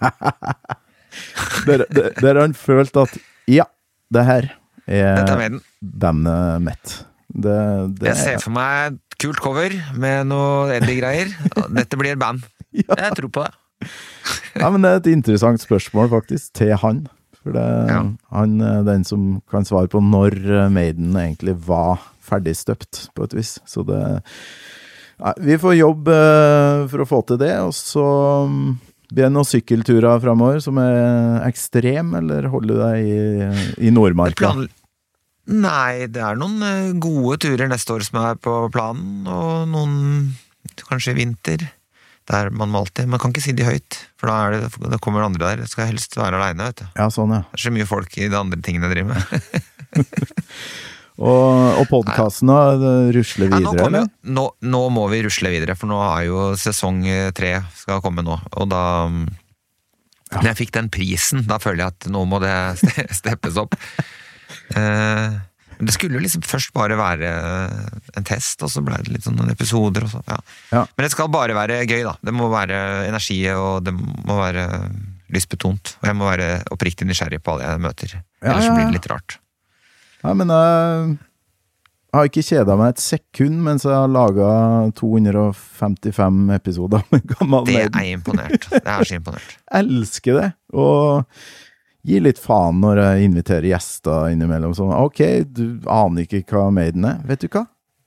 Der han følte at ja, det her bandet Met. Jeg ser for meg et kult cover med noe Eddie-greier. Dette blir et band. Jeg tror på det. Ja, men det et interessant spørsmål faktisk til han. For han den som kan svare på når Maiden egentlig var ferdigstøpt på et vis. Så det... vi får jobbe for å få til det, og så... Blir det noen sykkelturer fremover som ekstrem, eller holder du deg i Nordmarka? Nei, det noen gode turer neste år som på planen, og noen kanskje i vinter, der man må alltid, man kan ikke si de høyt, for da kommer andre der, det skal helst være alene, vet du. Ja, sånn, ja. Det så mye folk i de andre tingene jeg driver med. Og podcasten da, rusler videre, eller? Nå må vi rusle videre, for nå jo sesong 3 skal komme nå, og da når jeg fikk den prisen, da føler jeg at nå må det steppes opp. Det skulle jo liksom først bare være en test, og så ble det litt sånn noen episoder og så, Ja. Men det skal bare være gøy da. Det må være energi, og det må være lystbetont. Og jeg må være oppriktig nysgjerrig på alle jeg møter. Ellers så blir det litt rart. Ja, men jeg har ikke kjedet meg et sekund mens jeg har laget 255 episoder med Gammal Maiden. Det imponert. Det så imponert. Jeg elsker det, og gir litt faen når jeg inviterer gjester innimellom. Sånn, ok, du aner ikke hva Maiden vet du hva?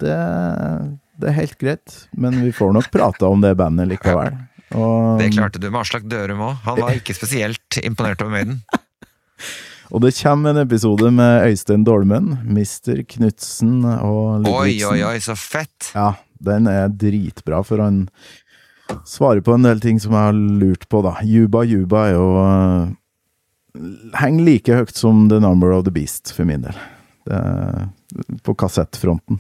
Det helt greit, men vi får nok prate om det bandet likevel. Og, det klarte du med Aslak Dørum også. Han var ikke spesielt imponert over Maiden. Og det kommer en episode med Øystein Dolmen, Mr. Knudsen og Ludvigsen. Oi, så fett! Ja, den dritbra, for han svarer på en del ting som jeg har lurt på da. Juba jo henger like høyt som The Number of the Beast for min del. På kassettfronten.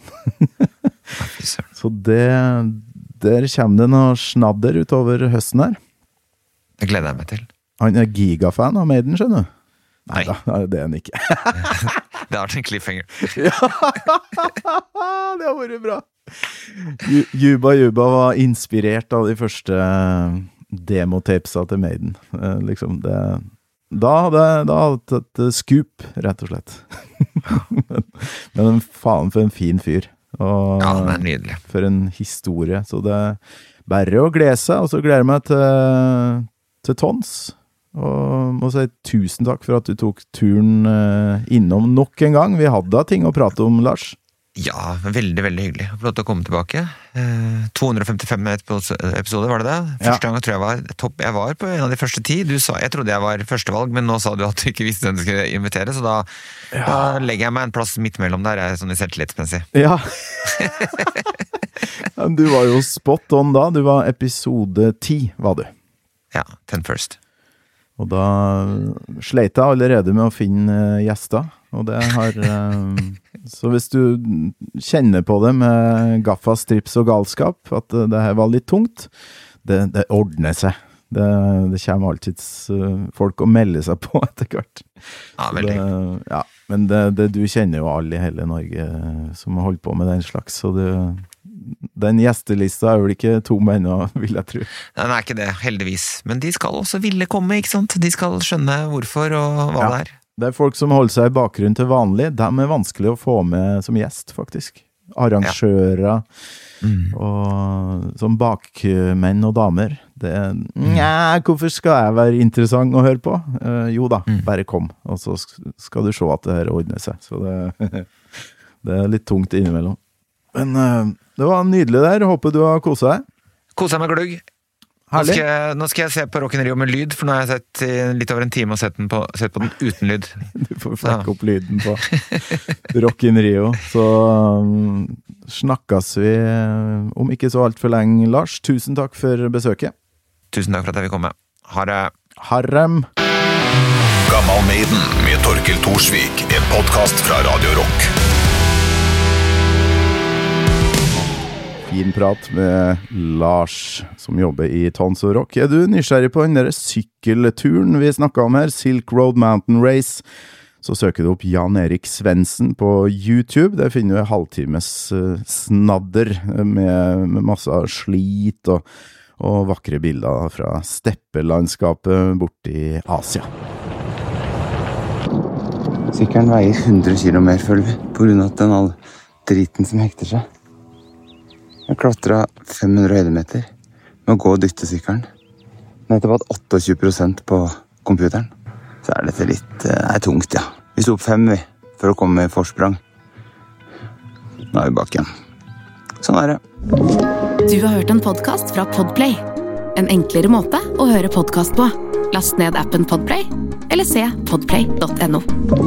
Så der kommer det noe snadder utover høsten her. Det gleder jeg meg til. Han gigafan av Maiden, skjønner du? Nei da, det han ikke. Det har vært en cliffhanger. Ja, det har vært bra. Juba var inspirert av de første demotapesa til Maiden. Liksom det... Da hadde jeg et scoop, rett og slett. Men faen for en fin fyr. Og ja, det nydelig. For en historie. Så det bare å glede seg, og så gleder jeg meg til Tons. Og må si tusen takk for at du tok turen innom nok en gang. Vi hadde ting å prate om, Lars. Ja, veldig, veldig hyggelig. Få lov til å komme tilbake. 255 episoder, var det det? Første gang tror jeg var på en av de første 10. Jeg trodde jeg var førstevalg, men nå sa du at du ikke visste hvem du skulle invitere, så da legger jeg meg en plass midt mellom der, sånn i selvtillitsmessig. Ja. Du var jo spot on da. Du var episode 10, var du. Ja, 10 first. Og da sleit jeg allerede med å finne gjester, og det har... Så hvis du kjenner på det med gaffa, strips og galskap, at det her var litt tungt, det ordner seg. Det kommer alltid folk å melde seg på etter hvert. Ja, veldig. Men du kjenner jo alle i hele Norge som har holdt på med den slags, så den gjestelista vel ikke tom ennå, vil jeg tro. Nei, den ikke det, heldigvis. Men de skal også ville komme, ikke sant? De skal skjønne hvorfor og hva det Det folk som holder seg i bakgrunnen til vanlig, de vanskelig å få med som gjest, faktisk. Arrangører, og som bakmenn og damer. Hvorfor skal jeg være interessant å høre på? Jo da, bare kom, og så skal du se at det her ordner seg. Så det litt tungt innimellom. Men det var nydelig der, håper du har koset deg. Koset meg glugg. Nå skal jeg se på Rock in Rio med lyd, for nå har jeg sett litt over en time og sett på den uten lyd. Du får flekke opp lyden på Rock in Rio. Så snakkes vi om ikke så alt for lenge, Lars. Tusen takk for besøket. Tusen takk for at jeg vil komme. Ha det. Harrem. Gammal Maiden med Torkel Thorsvik, en podcast fra Radio Rock. Fin prat med Lars, som jobber i Tons og Rock. Du nysgjerrig på den der sykkelturen vi snakket om her, Silk Road Mountain Race, så søker du opp Jan Erik Svendsen på YouTube. Der finner du en halvtimes snadder med masse slit og vakre bilder fra steppelandskapet borte i Asia. Sykkelen veier 100 kilo mer, føler vi, på grunn av den all driten som hekter seg. Jeg klatret 500 høydemeter med å gå og dytte sykkelen. Nettopp hatt 28% på computeren. Så dette litt tungt, ja. Vi sto opp 5 for å komme med forsprang. Nå vi bak igjen. Sånn det. Du har hørt en podcast fra Podplay. En enklere måte å høre podcast på. Last ned appen Podplay, eller se podplay.no.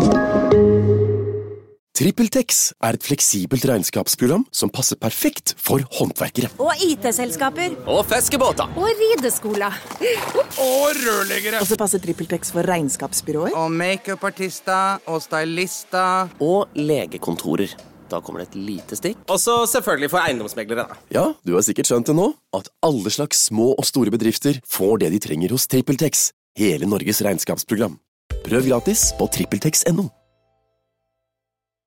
TrippelTex et fleksibelt regnskapsprogram som passer perfekt for håndverkere. Og IT-selskaper. Og fiskebåter. Og rideskoler. Og rørleggere. Og så passer TrippelTex for regnskapsbyråer. Og make-up-artister. Og stylister. Og legekontorer. Da kommer det et lite stikk. Og så selvfølgelig for eiendomsmeglere. Ja, du har sikkert skjønt det nå, at alle slags små og store bedrifter får det de trenger hos TrippelTex. Hele Norges regnskapsprogram. Prøv gratis på TrippelTex.no.